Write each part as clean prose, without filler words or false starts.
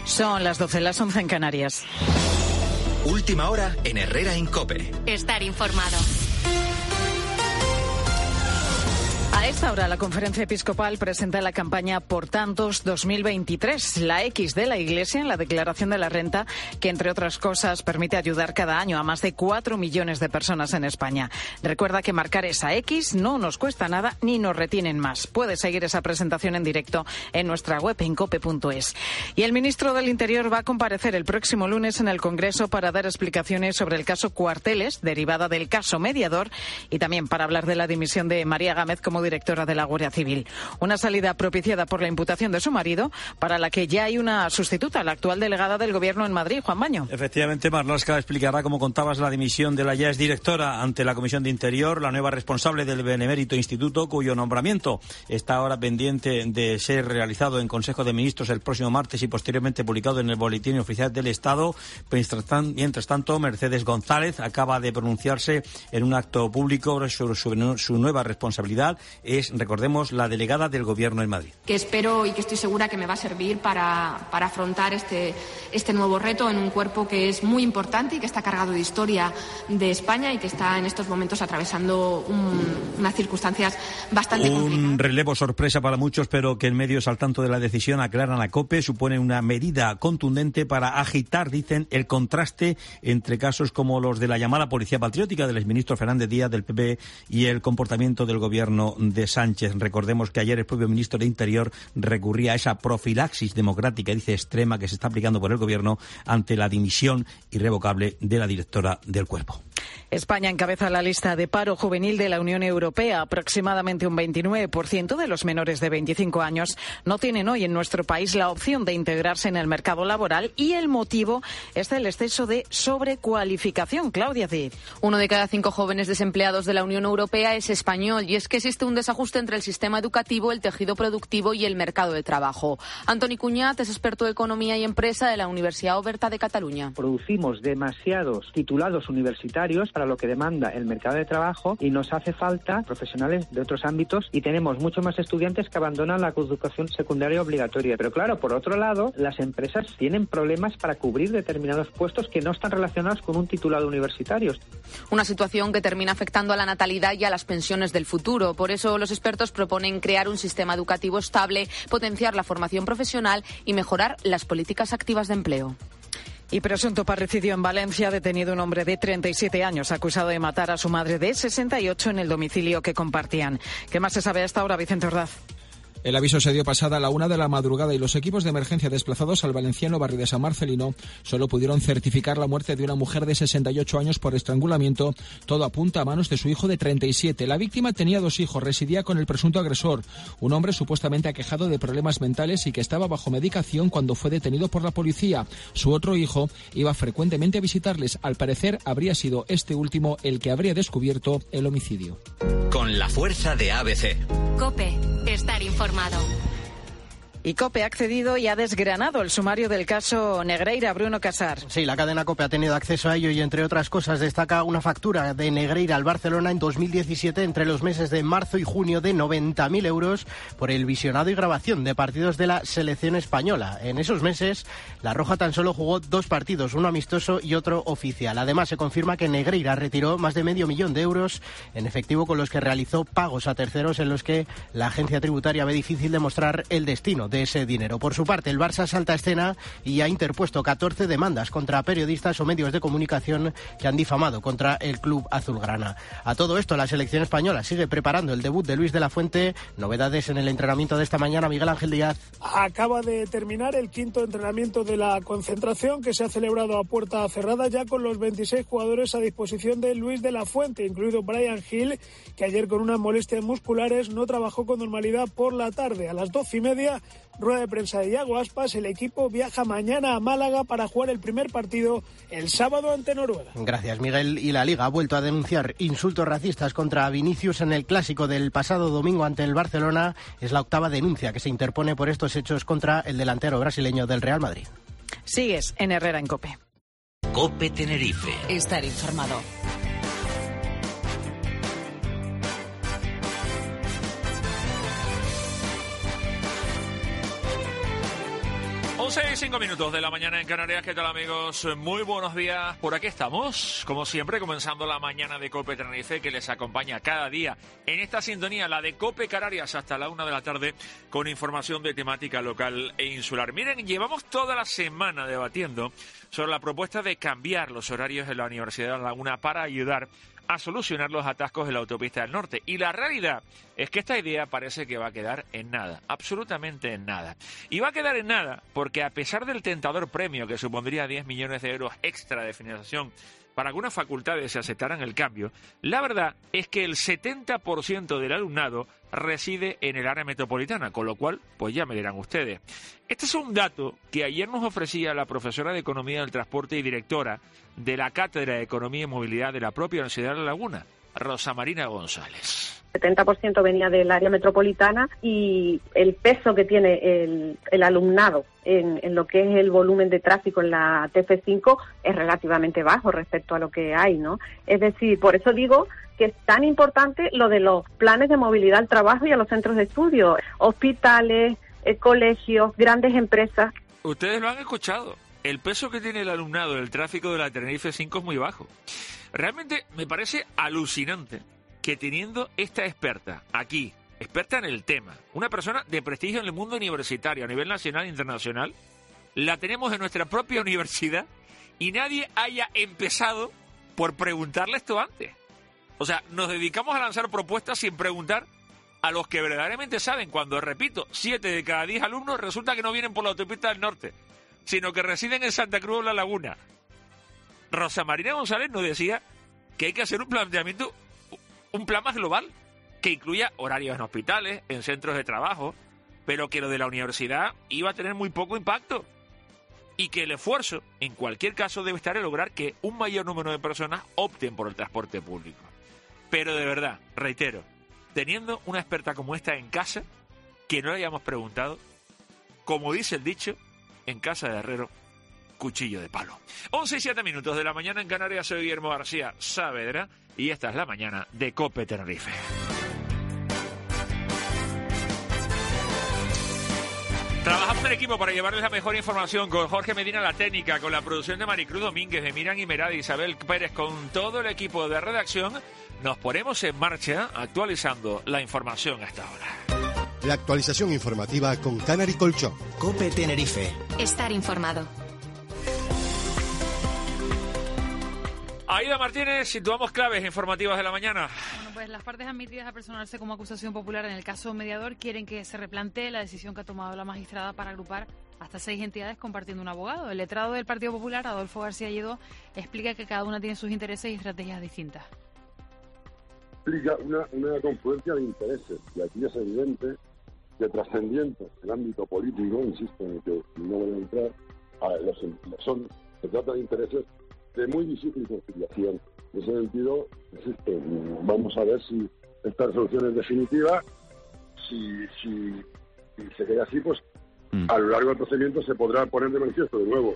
Son las 12, las 11 en Canarias. Última hora en Herrera en COPE. Estar informado. A esta hora la Conferencia Episcopal presenta la campaña Por Tantos 2023, la X de la Iglesia en la declaración de la renta, que entre otras cosas permite ayudar cada año a más de 4 millones de personas en España. Recuerda que marcar esa X no nos cuesta nada ni nos retienen más. Puedes seguir esa presentación en directo en nuestra web en cope.es. Y el ministro del Interior va a comparecer el próximo lunes en el Congreso para dar explicaciones sobre el caso Cuarteles, derivada del caso Mediador, y también para hablar de la dimisión de María Gámez como directora de la Guardia Civil. Una salida propiciada por la imputación de su marido, para la que ya hay una sustituta, la actual delegada del Gobierno en Madrid, Juan Baño. Efectivamente, Marlaska explicará, como contabas, la dimisión de la ya exdirectora ante la Comisión de Interior, la nueva responsable del benemérito instituto, cuyo nombramiento está ahora pendiente de ser realizado en Consejo de Ministros el próximo martes y posteriormente publicado en el Boletín Oficial del Estado. Mientras tanto, Mercedes González acaba de pronunciarse en un acto público sobre su nueva responsabilidad. Es, recordemos, la delegada del Gobierno en Madrid. Que espero y que estoy segura que me va a servir para afrontar este nuevo reto en un cuerpo que es muy importante y que está cargado de historia de España y que está en estos momentos atravesando unas circunstancias bastante complicadas. Un relevo sorpresa para muchos, pero que en medios al tanto de la decisión aclaran a COPE, supone una medida contundente para agitar, dicen, el contraste entre casos como los de la llamada Policía Patriótica del exministro Fernández Díaz del PP y el comportamiento del Gobierno de Sánchez. Recordemos que ayer el propio ministro de Interior recurría a esa profilaxis democrática, dice, extrema, que se está aplicando por el Gobierno ante la dimisión irrevocable de la directora del cuerpo. España encabeza la lista de paro juvenil de la Unión Europea. Aproximadamente un 29% de los menores de 25 años no tienen hoy en nuestro país la opción de integrarse en el mercado laboral, y el motivo es el exceso de sobrecualificación. Claudia Cid. 1 de cada 5 jóvenes desempleados de la Unión Europea es español, y es que existe un desajuste entre el sistema educativo, el tejido productivo y el mercado de trabajo. Antoni Cuñat es experto de Economía y Empresa de la Universidad Oberta de Cataluña. Producimos demasiados titulados universitarios para lo que demanda el mercado de trabajo y nos hace falta profesionales de otros ámbitos, y tenemos mucho más estudiantes que abandonan la educación secundaria obligatoria. Pero claro, por otro lado, las empresas tienen problemas para cubrir determinados puestos que no están relacionados con un titulado universitario. Una situación que termina afectando a la natalidad y a las pensiones del futuro. Por eso los expertos proponen crear un sistema educativo estable, potenciar la formación profesional y mejorar las políticas activas de empleo. Y presunto parricidio en Valencia, detenido un hombre de 37 años acusado de matar a su madre de 68 en el domicilio que compartían. ¿Qué más se sabe a esta hora, Vicente Ordaz? El aviso se dio pasada a la 1 de la madrugada y los equipos de emergencia desplazados al valenciano barrio de San Marcelino solo pudieron certificar la muerte de una mujer de 68 años por estrangulamiento. Todo apunta a manos de su hijo de 37. La víctima tenía 2 hijos, residía con el presunto agresor, un hombre supuestamente aquejado de problemas mentales y que estaba bajo medicación cuando fue detenido por la policía. Su otro hijo iba frecuentemente a visitarles. Al parecer habría sido este último el que habría descubierto el homicidio. Con la fuerza de ABC. COPE. Estar informado. Y COPE ha accedido y ha desgranado el sumario del caso Negreira. Bruno Casar. Sí, la cadena COPE ha tenido acceso a ello y, entre otras cosas, destaca una factura de Negreira al Barcelona en 2017 entre los meses de marzo y junio de 90.000 euros por el visionado y grabación de partidos de la selección española. En esos meses, la Roja tan solo jugó 2 partidos, uno amistoso y otro oficial. Además, se confirma que Negreira retiró más de $500.000 de euros en efectivo, con los que realizó pagos a terceros en los que la agencia tributaria ve difícil demostrar el destino de ese dinero. Por su parte, el Barça salta a escena y ha interpuesto 14 demandas contra periodistas o medios de comunicación que han difamado contra el club azulgrana. A todo esto, la selección española sigue preparando el debut de Luis de la Fuente. Novedades en el entrenamiento de esta mañana, Miguel Ángel Díaz. Acaba de terminar el 5º entrenamiento de la concentración, que se ha celebrado a puerta cerrada, ya con los 26 jugadores a disposición de Luis de la Fuente, incluido Bryan Gil, que ayer con unas molestias musculares no trabajó con normalidad por la tarde. A las 12:30, rueda de prensa de Iago Aspas. El equipo viaja mañana a Málaga para jugar el primer partido el sábado ante Noruega. Gracias, Miguel. Y la Liga ha vuelto a denunciar insultos racistas contra Vinicius en el clásico del pasado domingo ante el Barcelona. Es la 8ª denuncia que se interpone por estos hechos contra el delantero brasileño del Real Madrid. Sigues en Herrera en COPE. COPE Tenerife. Estar informado. 11:05 de la mañana en Canarias. ¿Qué tal, amigos? Muy buenos días. Por aquí estamos, como siempre, comenzando la mañana de COPE Tenerife, que les acompaña cada día en esta sintonía, la de COPE Canarias, hasta la 1 de la tarde, con información de temática local e insular. Miren, llevamos toda la semana debatiendo sobre la propuesta de cambiar los horarios de la Universidad de La Laguna para ayudar a solucionar los atascos de la autopista del norte. Y la realidad es que esta idea parece que va a quedar en nada, absolutamente en nada. Y va a quedar en nada porque, a pesar del tentador premio que supondría 10 millones de euros extra de financiación para algunas facultades se aceptaran el cambio, la verdad es que el 70% del alumnado reside en el área metropolitana, con lo cual, pues ya me dirán ustedes. Este es un dato que ayer nos ofrecía la profesora de Economía del Transporte y directora de la Cátedra de Economía y Movilidad de la propia Universidad de La Laguna, Rosa Marina González. 70% venía del área metropolitana y el peso que tiene el alumnado en lo que es el volumen de tráfico en la TF5 es relativamente bajo respecto a lo que hay, ¿no? Es decir, por eso digo que es tan importante lo de los planes de movilidad al trabajo y a los centros de estudio, hospitales, colegios, grandes empresas. Ustedes lo han escuchado. El peso que tiene el alumnado en el tráfico de la Tenerife 5 es muy bajo. Realmente me parece alucinante que, teniendo esta experta aquí, experta en el tema, una persona de prestigio en el mundo universitario a nivel nacional e internacional, la tenemos en nuestra propia universidad y nadie haya empezado por preguntarle esto antes. O sea, nos dedicamos a lanzar propuestas sin preguntar a los que verdaderamente saben, cuando, repito, 7 de cada 10 alumnos resulta que no vienen por la autopista del norte, sino que residen en Santa Cruz de La Laguna. Rosa Marina González nos decía que hay que hacer un planteamiento, un plan más global, que incluya horarios en hospitales, en centros de trabajo, pero que lo de la universidad iba a tener muy poco impacto. Y que el esfuerzo, en cualquier caso, debe estar en lograr que un mayor número de personas opten por el transporte público. Pero de verdad, reitero, teniendo una experta como esta en casa, que no le hayamos preguntado, como dice el dicho, en casa de herrero, cuchillo de palo. 11:07 de la mañana en Canarias. Soy Guillermo García Saavedra y esta es la mañana de COPE Tenerife. Trabajamos en equipo para llevarles la mejor información, con Jorge Medina la técnica, con la producción de Maricruz Domínguez, de Miriam Imerada y Isabel Pérez, con todo el equipo de redacción. Nos ponemos en marcha actualizando la información a esta hora. La actualización informativa con Canary Colchón. COPE Tenerife. Estar informado. Aida Martínez, situamos claves informativas de la mañana. Bueno, pues las partes admitidas a personarse como acusación popular en el caso mediador quieren que se replantee la decisión que ha tomado la magistrada para agrupar hasta 6 entidades compartiendo un abogado. El letrado del Partido Popular, Adolfo García Lledó, explica que cada una tiene sus intereses y estrategias distintas. Explica una confluencia de intereses, y aquí es evidente que, trascendientes el ámbito político, insisto en que no voy a entrar, se trata de intereses de muy difícil conciliación. En ese sentido, insisto, vamos a ver si esta resolución es definitiva. Si se queda así, pues a lo largo del procedimiento se podrá poner de manifiesto de nuevo.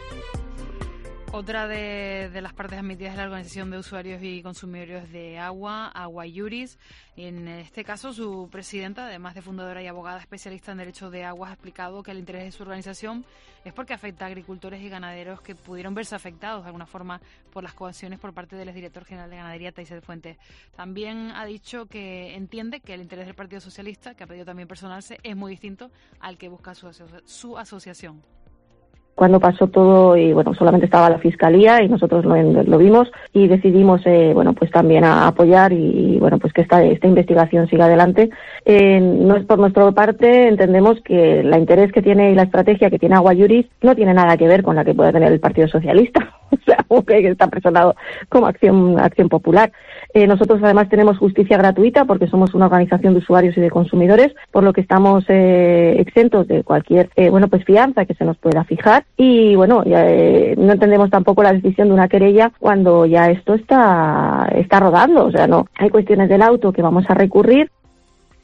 Otra de las partes admitidas es la Organización de Usuarios y Consumidores de Agua, Agua Iuris. En este caso, su presidenta, además de fundadora y abogada especialista en derecho de aguas, ha explicado que el interés de su organización es porque afecta a agricultores y ganaderos que pudieron verse afectados de alguna forma por las coacciones por parte del exdirector general de Ganadería, Taiset Fuentes. También ha dicho que entiende que el interés del Partido Socialista, que ha pedido también personarse, es muy distinto al que busca su asociación. Cuando pasó todo, y bueno, solamente estaba la Fiscalía y nosotros lo vimos y decidimos, pues también a apoyar y bueno, pues que esta investigación siga adelante. Por nuestra parte entendemos que el interés que tiene y la estrategia que tiene Agua Iuris no tiene nada que ver con la que pueda tener el Partido Socialista. O sea, que está personado como acción popular. Nosotros además tenemos justicia gratuita porque somos una organización de usuarios y de consumidores, por lo que estamos exentos de cualquier fianza que se nos pueda fijar. Y bueno, no entendemos tampoco la decisión de una querella cuando ya esto está rodando. O sea, no hay cuestiones del auto que vamos a recurrir.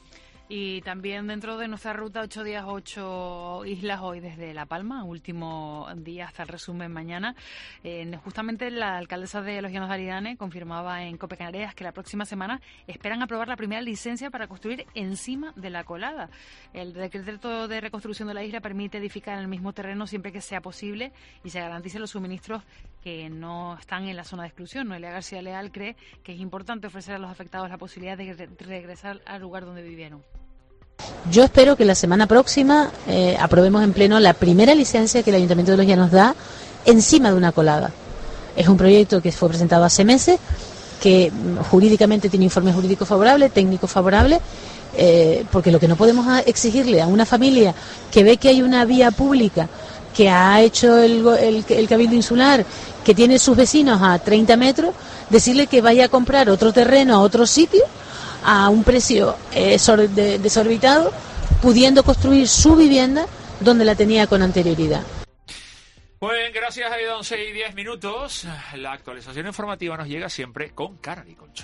Y también dentro de nuestra ruta 8 días, 8 islas hoy desde La Palma, último día hasta el resumen mañana. Justamente la alcaldesa de Los Llanos de Aridane confirmaba en COPE Canarias que la próxima semana esperan aprobar la primera licencia para construir encima de la colada. El decreto de reconstrucción de la isla permite edificar en el mismo terreno siempre que sea posible y se garanticen los suministros que no están en la zona de exclusión. Noelia García Leal cree que es importante ofrecer a los afectados la posibilidad de regresar al lugar donde vivieron. Yo espero que la semana próxima aprobemos en pleno la primera licencia que el Ayuntamiento de Los Llanos da encima de una colada. Es un proyecto que fue presentado hace meses, que jurídicamente tiene informe jurídico favorable, técnico favorable, porque lo que no podemos exigirle a una familia que ve que hay una vía pública que ha hecho el Cabildo Insular, que tiene sus vecinos a 30 metros, decirle que vaya a comprar otro terreno a otro sitio a un precio desorbitado, pudiendo construir su vivienda donde la tenía con anterioridad. Pues gracias, a 11 y 10 minutos. La actualización informativa nos llega siempre con Canary Colchón.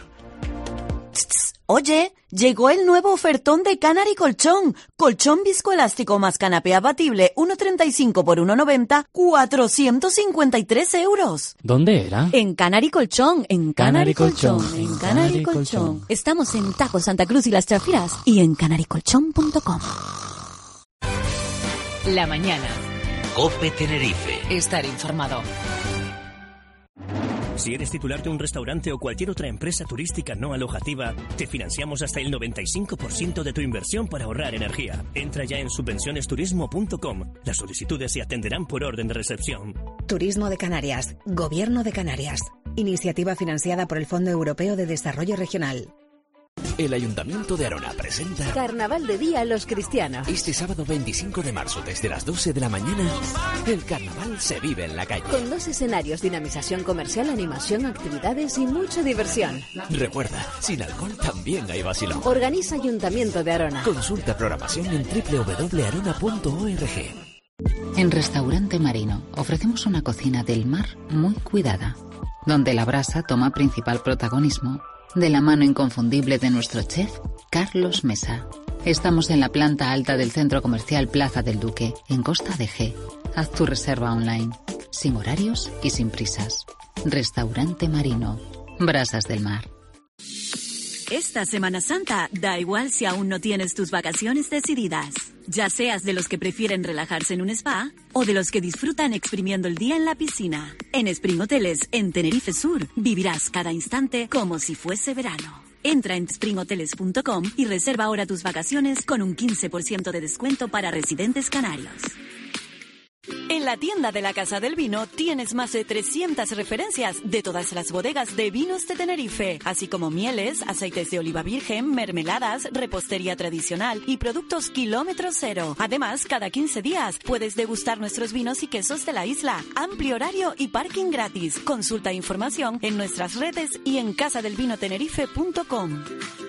Oye, llegó el nuevo ofertón de Canary Colchón. Colchón viscoelástico más canapé abatible, 1,35 por 1,90, 453 euros. ¿Dónde era? En Canary Colchón, en Canary Colchón, en Canary Colchón. Estamos en Tajo Santa Cruz y Las Chafiras y en canarycolchón.com. La mañana. COPE Tenerife. Estar informado. Si eres titular de un restaurante o cualquier otra empresa turística no alojativa, te financiamos hasta el 95% de tu inversión para ahorrar energía. Entra ya en subvencionesturismo.com. Las solicitudes se atenderán por orden de recepción. Turismo de Canarias. Gobierno de Canarias. Iniciativa financiada por el Fondo Europeo de Desarrollo Regional. El Ayuntamiento de Arona presenta Carnaval de Día Los Cristianos. Este sábado 25 de marzo, desde las 12 de la mañana, el carnaval se vive en la calle. Con 2 escenarios, dinamización comercial, animación, actividades y mucha diversión. Recuerda, sin alcohol también hay vacilón. Organiza Ayuntamiento de Arona. Consulta programación en www.arona.org. En Restaurante Marino ofrecemos una cocina del mar muy cuidada, donde la brasa toma principal protagonismo, de la mano inconfundible de nuestro chef, Carlos Mesa. Estamos en la planta alta del centro comercial Plaza del Duque, en Costa de G. Haz tu reserva online, sin horarios y sin prisas. Restaurante Marino, Brasas del Mar. Esta Semana Santa, da igual si aún no tienes tus vacaciones decididas. Ya seas de los que prefieren relajarse en un spa o de los que disfrutan exprimiendo el día en la piscina. En Spring Hoteles, en Tenerife Sur, vivirás cada instante como si fuese verano. Entra en springhoteles.com y reserva ahora tus vacaciones con un 15% de descuento para residentes canarios. En la tienda de la Casa del Vino tienes más de 300 referencias de todas las bodegas de vinos de Tenerife, así como mieles, aceites de oliva virgen, mermeladas, repostería tradicional y productos kilómetro cero. Además, cada 15 días puedes degustar nuestros vinos y quesos de la isla. Amplio horario y parking gratis. Consulta información en nuestras redes y en casadelvinotenerife.com.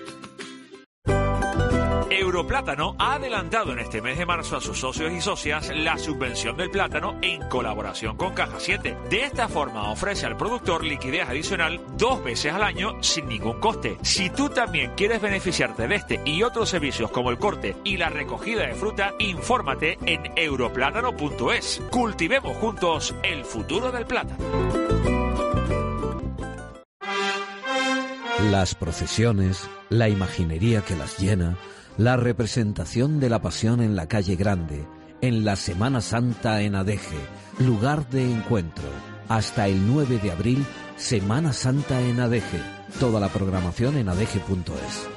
Europlátano ha adelantado en este mes de marzo a sus socios y socias la subvención del plátano en colaboración con Caja 7. De esta forma ofrece al productor liquidez adicional 2 veces al año sin ningún coste. Si tú también quieres beneficiarte de este y otros servicios como el corte y la recogida de fruta, infórmate en europlátano.es. Cultivemos juntos el futuro del plátano. Las procesiones, la imaginería que las llena, la representación de la pasión en la calle Grande, en la Semana Santa en Adeje, lugar de encuentro. Hasta el 9 de abril, Semana Santa en Adeje. Toda la programación en adeje.es.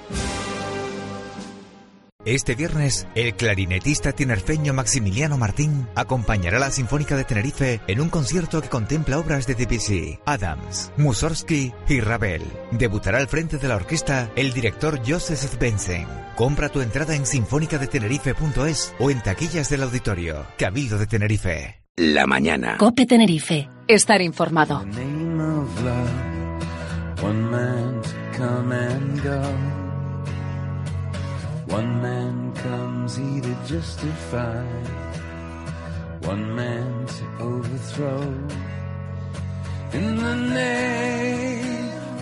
Este viernes, el clarinetista tinerfeño Maximiliano Martín acompañará a la Sinfónica de Tenerife en un concierto que contempla obras de Debussy, Adams, Mussorgsky y Ravel. Debutará al frente de la orquesta el director Joseph Benson. Compra tu entrada en sinfonicadetenerife.es o en taquillas del auditorio. Cabildo de Tenerife. La mañana. COPE Tenerife. Estar informado. One man comes, he to justify, one man to overthrow. In the name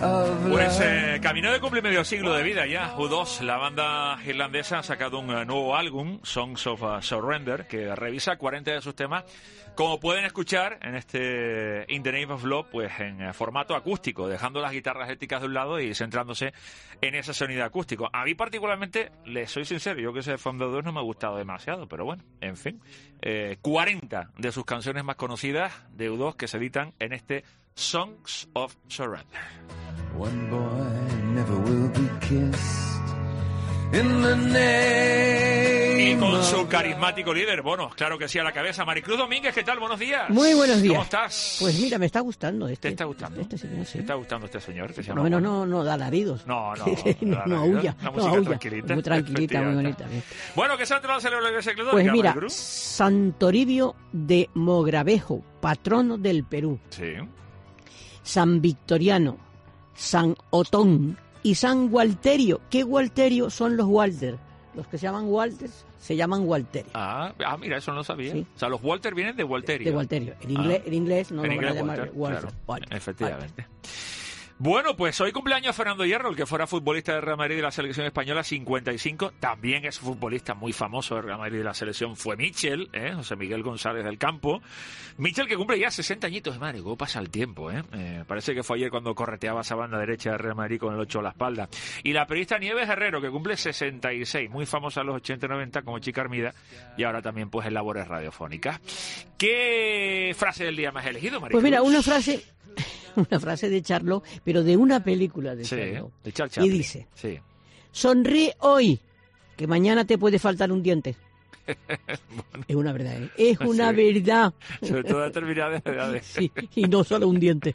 Pues camino de cumple medio siglo de vida ya. U2, la banda irlandesa, ha sacado un nuevo álbum, Songs of Surrender, que revisa 40 de sus temas, como pueden escuchar en este In the Name of Love, pues en formato acústico, dejando las guitarras éticas de un lado y centrándose en ese sonido acústico. A mí particularmente, les soy sincero, yo que sé, From the Doors no me ha gustado demasiado, pero bueno, en fin. 40 de sus canciones más conocidas de U2 que se editan en este Songs of Surrender. One boy never will be kissed in the name. Y con su carismático líder, bueno, claro que sí, a la cabeza. Maricruz Domínguez, ¿qué tal? Buenos días. Muy buenos días. ¿Cómo estás? Pues mira, me está gustando ¿Te está gustando? Este señor, sí. ¿Te está gustando este señor? Que se Por lo menos no da alaridos. No aulla. Una música tranquilita. Muy tranquilita, muy bonita. Bueno, ¿qué santo va a celebrar ese club? Pues mira, San Toribio de Mogravejo, patrono del Perú. Sí. San Victoriano, San Otón y San Gualterio. ¿Qué Gualterio? Son los Walter. Los que se llaman Walters se llaman Gualterio. Mira, eso no lo sabía. ¿Sí? O sea, los Walter vienen de Gualterio. De Gualterio. En inglés no lo van a llamar Walter. Claro, Vale. efectivamente. Bueno, pues hoy cumpleaños Fernando Hierro, el que fuera futbolista de Real Madrid y de la selección española, 55. También es futbolista muy famoso de Real Madrid y de la selección. Fue Michel, José Miguel González del Campo. Michel, que cumple ya 60 añitos de madre. ¿Cómo pasa el tiempo, parece que fue ayer cuando correteaba esa banda derecha de Real Madrid con el 8 a la espalda. Y la periodista Nieves Herrero, que cumple 66. Muy famosa en los 80 y 90 como Chica Armida. Y ahora también pues en labores radiofónicas. ¿Qué frase del día me has elegido, María? Pues mira, una frase de Charlot, pero de una película de Charlot. De Charles Chaplin. Y dice, sí. Sonríe hoy, que mañana te puede faltar un diente. Bueno, es una verdad, es una verdad. Sobre todo determinadas edades. Sí, y no solo un diente.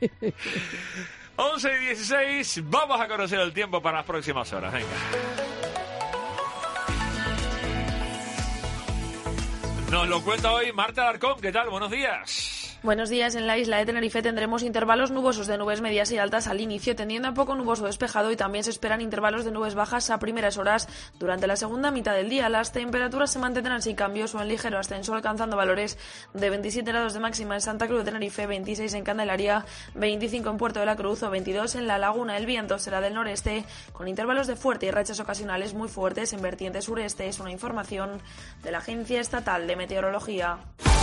11:16, vamos a conocer el tiempo para las próximas horas. Venga. Nos lo cuenta hoy Marta Alarcón. ¿Qué tal? Buenos días. Buenos días. En la isla de Tenerife tendremos intervalos nubosos de nubes medias y altas al inicio, tendiendo a poco nuboso despejado, y también se esperan intervalos de nubes bajas a primeras horas durante la segunda mitad del día. Las temperaturas se mantendrán sin cambios o en ligero ascenso, alcanzando valores de 27 grados de máxima en Santa Cruz de Tenerife, 26 en Candelaria, 25 en Puerto de la Cruz o 22 en La Laguna. El viento será del noreste, con intervalos de fuerte y rachas ocasionales muy fuertes en vertiente sureste. Es una información de la Agencia Estatal de Meteorología.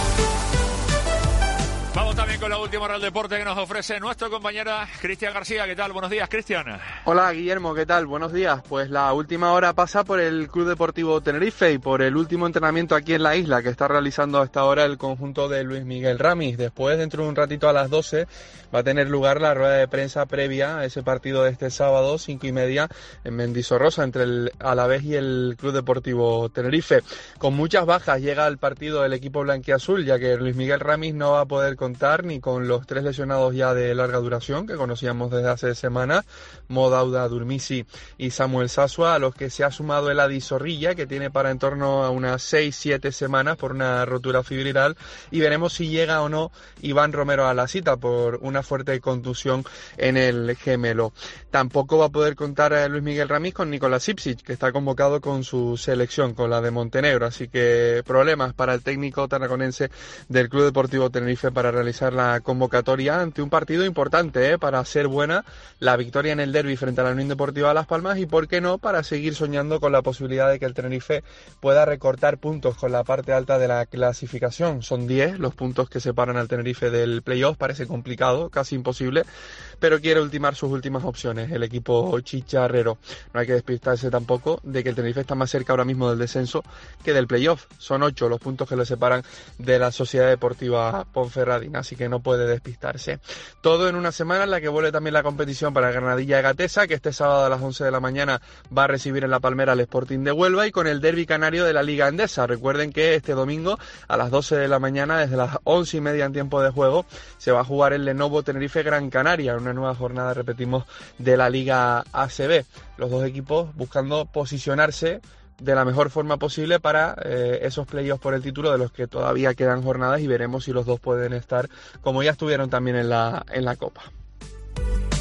Vamos también con la última Real Deporte que nos ofrece nuestro compañero Cristian García. ¿Qué tal? Buenos días, Cristian. Hola, Guillermo, ¿qué tal? Buenos días. Pues la última hora pasa por el Club Deportivo Tenerife y por el último entrenamiento aquí en la isla que está realizando hasta ahora el conjunto de Luis Miguel Ramis. Después, dentro de un ratito a las 12, va a tener lugar la rueda de prensa previa a ese partido de este sábado, 5:30, en Mendizorroza, entre el Alavés y el Club Deportivo Tenerife. Con muchas bajas llega al partido el equipo blanquiazul, ya que Luis Miguel Ramis no va a poder contar ni con los 3 lesionados ya de larga duración que conocíamos desde hace semanas, Modauda, Durmisi y Samuel Sasua, a los que se ha sumado el Adi Zorrilla, que tiene para en torno a unas 6-7 semanas por una rotura fibrilar, y veremos si llega o no Iván Romero a la cita por una fuerte contusión en el gemelo. Tampoco va a poder contar Luis Miguel Ramis con Nicolás Ipsic, que está convocado con su selección, con la de Montenegro, así que problemas para el técnico tarraconense del Club Deportivo Tenerife para realizar la convocatoria ante un partido importante para hacer buena la victoria en el derbi frente a la Unión Deportiva Las Palmas, y por qué no para seguir soñando con la posibilidad de que el Tenerife pueda recortar puntos con la parte alta de la clasificación. Son 10 los puntos que separan al Tenerife del playoff. Parece complicado, casi imposible, pero quiere ultimar sus últimas opciones el equipo chicharrero. No hay que despistarse tampoco de que el Tenerife está más cerca ahora mismo del descenso que del playoff. Son 8 los puntos que le separan de la Sociedad Deportiva Ponferradina, así que no puede despistarse. Todo en una semana en la que vuelve también la competición para Granadilla Gatesa, que este sábado a las 11 de la mañana va a recibir en La Palmera al Sporting de Huelva, y con el derbi canario de la Liga Endesa. Recuerden que este domingo a las 12 de la mañana, desde las 11:30 en tiempo de juego, se va a jugar el Lenovo Tenerife Gran Canaria, una nueva jornada, repetimos, de la Liga ACB. Los dos equipos buscando posicionarse de la mejor forma posible para esos playoffs por el título, de los que todavía quedan jornadas, y veremos si los dos pueden estar como ya estuvieron también en la Copa.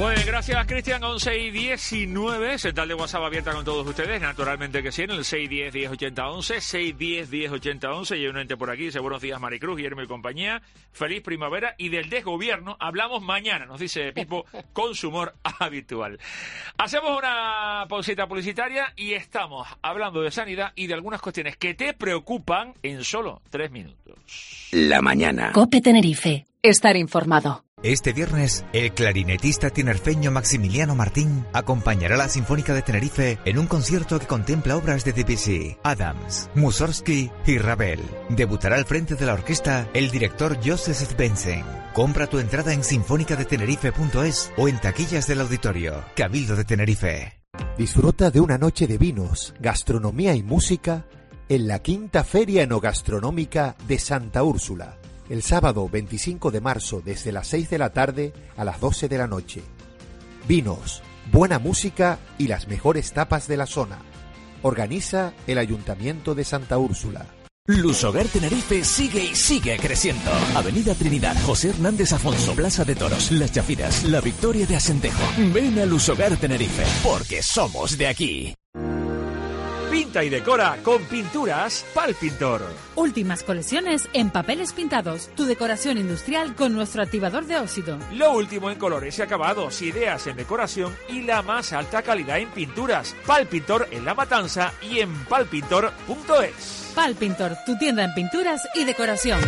Pues gracias, Cristian. 11:19, central de WhatsApp abierta con todos ustedes, naturalmente que sí, en el 610-1080-11, 610-1080-11, y hay un ente por aquí, dice: buenos días, Maricruz, Guillermo y compañía, feliz primavera, y del desgobierno hablamos mañana, nos dice Pipo, con su humor habitual. Hacemos una pausita publicitaria y estamos hablando de sanidad y de algunas cuestiones que te preocupan en solo 3 minutos. La mañana. COPE Tenerife. Estar informado. Este viernes, el clarinetista tinerfeño Maximiliano Martín acompañará a la Sinfónica de Tenerife en un concierto que contempla obras de Debussy, Adams, Mussorgsky y Ravel. Debutará al frente de la orquesta el director Joseph Svendsen. Compra tu entrada en sinfonicadetenerife.es o en taquillas del auditorio. Cabildo de Tenerife. Disfruta de una noche de vinos, gastronomía y música en la quinta Feria Enogastronómica de Santa Úrsula. El sábado 25 de marzo desde las 6 de la tarde a las 12 de la noche. Vinos, buena música y las mejores tapas de la zona. Organiza el Ayuntamiento de Santa Úrsula. Lusogar Tenerife sigue y sigue creciendo. Avenida Trinidad, José Hernández Afonso, Plaza de Toros, Las Chafiras, La Victoria de Asentejo. Ven a Lusogar Tenerife, porque somos de aquí. Pinta y decora con Pinturas Pal Pintor. Últimas colecciones en papeles pintados. Tu decoración industrial con nuestro activador de óxido. Lo último en colores y acabados, ideas en decoración y la más alta calidad en pinturas. Pal Pintor en La Matanza y en palpintor.es. Pal Pintor, tu tienda en pinturas y decoración.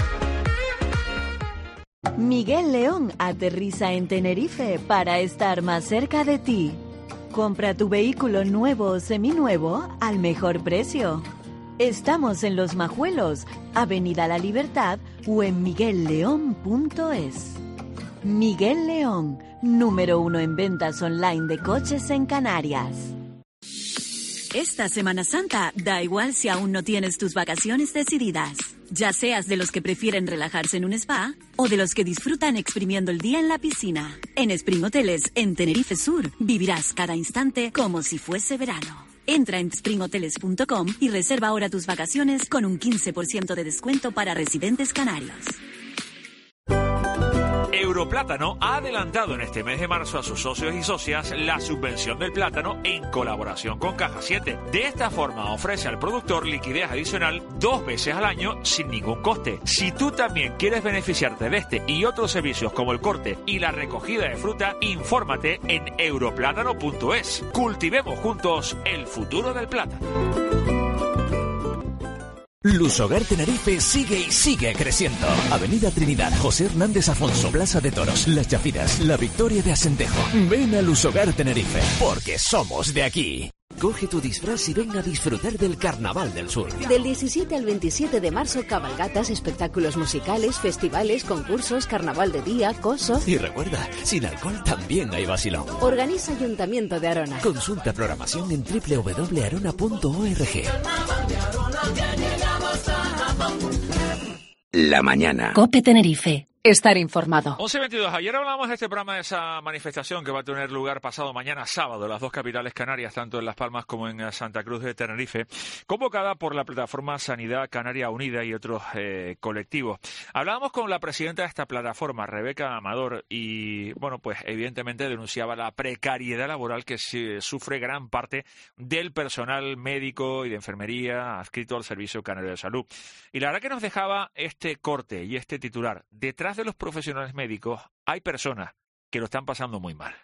Miguel León aterriza en Tenerife para estar más cerca de ti. Compra tu vehículo nuevo o seminuevo al mejor precio. Estamos en Los Majuelos, Avenida La Libertad o en miguelleón.es. Miguel León, número 1 en ventas online de coches en Canarias. Esta Semana Santa, da igual si aún no tienes tus vacaciones decididas. Ya seas de los que prefieren relajarse en un spa o de los que disfrutan exprimiendo el día en la piscina. En Spring Hoteles, en Tenerife Sur, vivirás cada instante como si fuese verano. Entra en springhoteles.com y reserva ahora tus vacaciones con un 15% de descuento para residentes canarios. Europlátano ha adelantado en este mes de marzo a sus socios y socias la subvención del plátano en colaboración con Caja 7. De esta forma ofrece al productor liquidez adicional 2 veces al año sin ningún coste. Si tú también quieres beneficiarte de este y otros servicios como el corte y la recogida de fruta, infórmate en europlátano.es. Cultivemos juntos el futuro del plátano. Lusogar Tenerife sigue y sigue creciendo. Avenida Trinidad, José Hernández Afonso, Plaza de Toros, Las Chafiras, La Victoria de Asentejo. Ven a Lusogar Tenerife, porque somos de aquí. Coge tu disfraz y ven a disfrutar del Carnaval del Sur. Del 17 al 27 de marzo, cabalgatas, espectáculos musicales, festivales, concursos, carnaval de día, coso. Y recuerda, sin alcohol también hay vacilón. Organiza Ayuntamiento de Arona. Consulta programación en www.arona.org. La mañana. COPE Tenerife. Estar informado. 11:22. Ayer hablábamos de este programa, de esa manifestación que va a tener lugar pasado mañana sábado en las dos capitales canarias, tanto en Las Palmas como en Santa Cruz de Tenerife, convocada por la plataforma Sanidad Canaria Unida y otros colectivos. Hablábamos con la presidenta de esta plataforma, Rebeca Amador, y bueno, pues evidentemente denunciaba la precariedad laboral que sufre gran parte del personal médico y de enfermería adscrito al Servicio Canario de Salud. Y la verdad que nos dejaba este corte y este titular: detrás de los profesionales médicos hay personas que lo están pasando muy mal.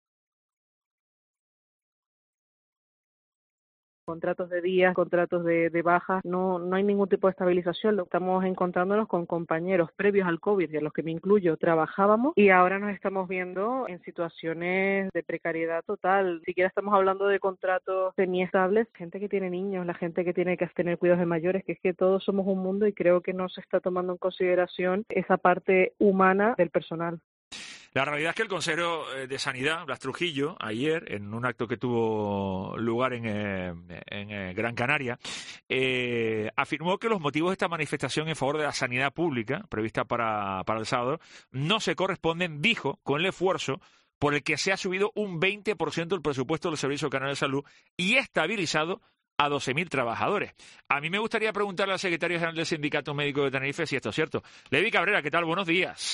Contratos de días, contratos de bajas, no hay ningún tipo de estabilización. Lo estamos encontrándonos con compañeros previos al COVID, de los que me incluyo, trabajábamos y ahora nos estamos viendo en situaciones de precariedad total. Ni siquiera estamos hablando de contratos semiestables, gente que tiene niños, la gente que tiene que tener cuidados de mayores, que es que todos somos un mundo y creo que no se está tomando en consideración esa parte humana del personal. La realidad es que el consejero de Sanidad, Blas Trujillo, ayer, en un acto que tuvo lugar en Gran Canaria, afirmó que los motivos de esta manifestación en favor de la sanidad pública, prevista para el sábado, no se corresponden, dijo, con el esfuerzo por el que se ha subido un 20% el presupuesto del Servicio Canario de Salud y estabilizado a 12.000 trabajadores. A mí me gustaría preguntarle al secretario general del Sindicato Médico de Tenerife si esto es cierto. Levi Cabrera, ¿qué tal? Buenos días.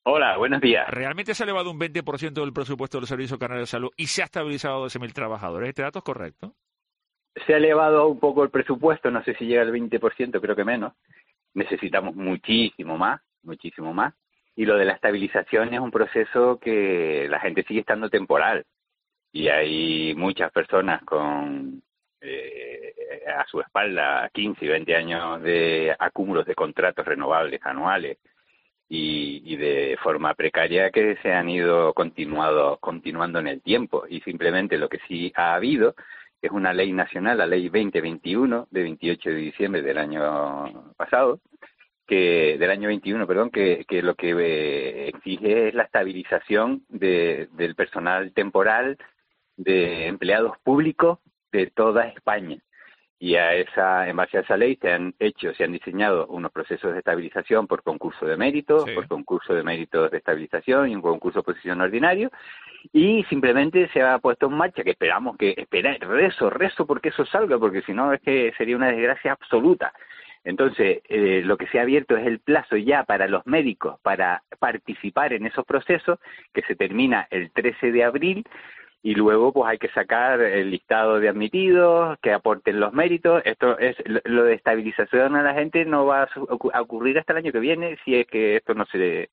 Hola, buenos días. ¿Realmente se ha elevado un 20% del presupuesto del Servicio Canario de Salud y se ha estabilizado a 12.000 trabajadores? ¿Este dato es correcto? Se ha elevado un poco el presupuesto, no sé si llega al 20%, creo que menos. Necesitamos muchísimo más. Y lo de la estabilización es un proceso que la gente sigue estando temporal. Y hay muchas personas con a su espalda 15 y 20 años de acúmulos de contratos renovables anuales y de forma precaria que se han ido continuando en el tiempo. Y simplemente lo que sí ha habido es una ley nacional, la ley 2021 de 28 de diciembre del año pasado, del año 21, perdón, que lo que exige es la estabilización del personal temporal de empleados públicos de toda España. Y en base a esa ley se han diseñado unos procesos de estabilización por concurso de méritos, por concurso de méritos de estabilización y un concurso de posición ordinario, y simplemente se ha puesto en marcha, que rezo porque eso salga, porque si no es que sería una desgracia absoluta. Entonces, lo que se ha abierto es el plazo ya para los médicos para participar en esos procesos, que se termina el 13 de abril, y luego pues hay que sacar el listado de admitidos, que aporten los méritos. Esto es lo de estabilización a la gente, no va a ocurrir hasta el año que viene si es que esto no se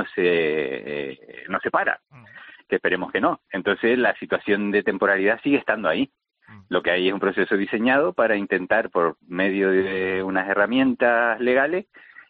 para, que esperemos que no. Entonces la situación de temporalidad sigue estando ahí. Lo que hay es un proceso diseñado para intentar, por medio de unas herramientas legales,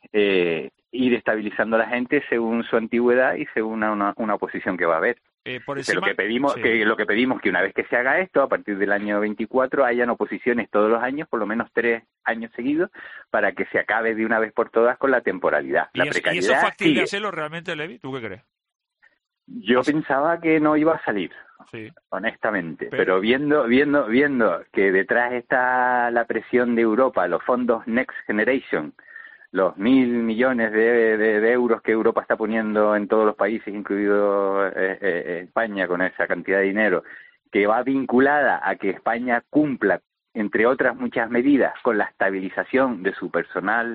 ir estabilizando a la gente según su antigüedad y según una oposición que va a haber. Lo que pedimos que una vez que se haga esto, a partir del año 24, hayan oposiciones todos los años, por lo menos 3 años seguidos, para que se acabe de una vez por todas con la temporalidad. ¿Y eso es factible hacerlo realmente, Levi? ¿Tú qué crees? Yo pensaba que no iba a salir, honestamente, pero viendo que detrás está la presión de Europa, los fondos Next Generation, los 1.000 millones de euros que Europa está poniendo en todos los países, incluido España, con esa cantidad de dinero, que va vinculada a que España cumpla, entre otras muchas medidas, con la estabilización de su personal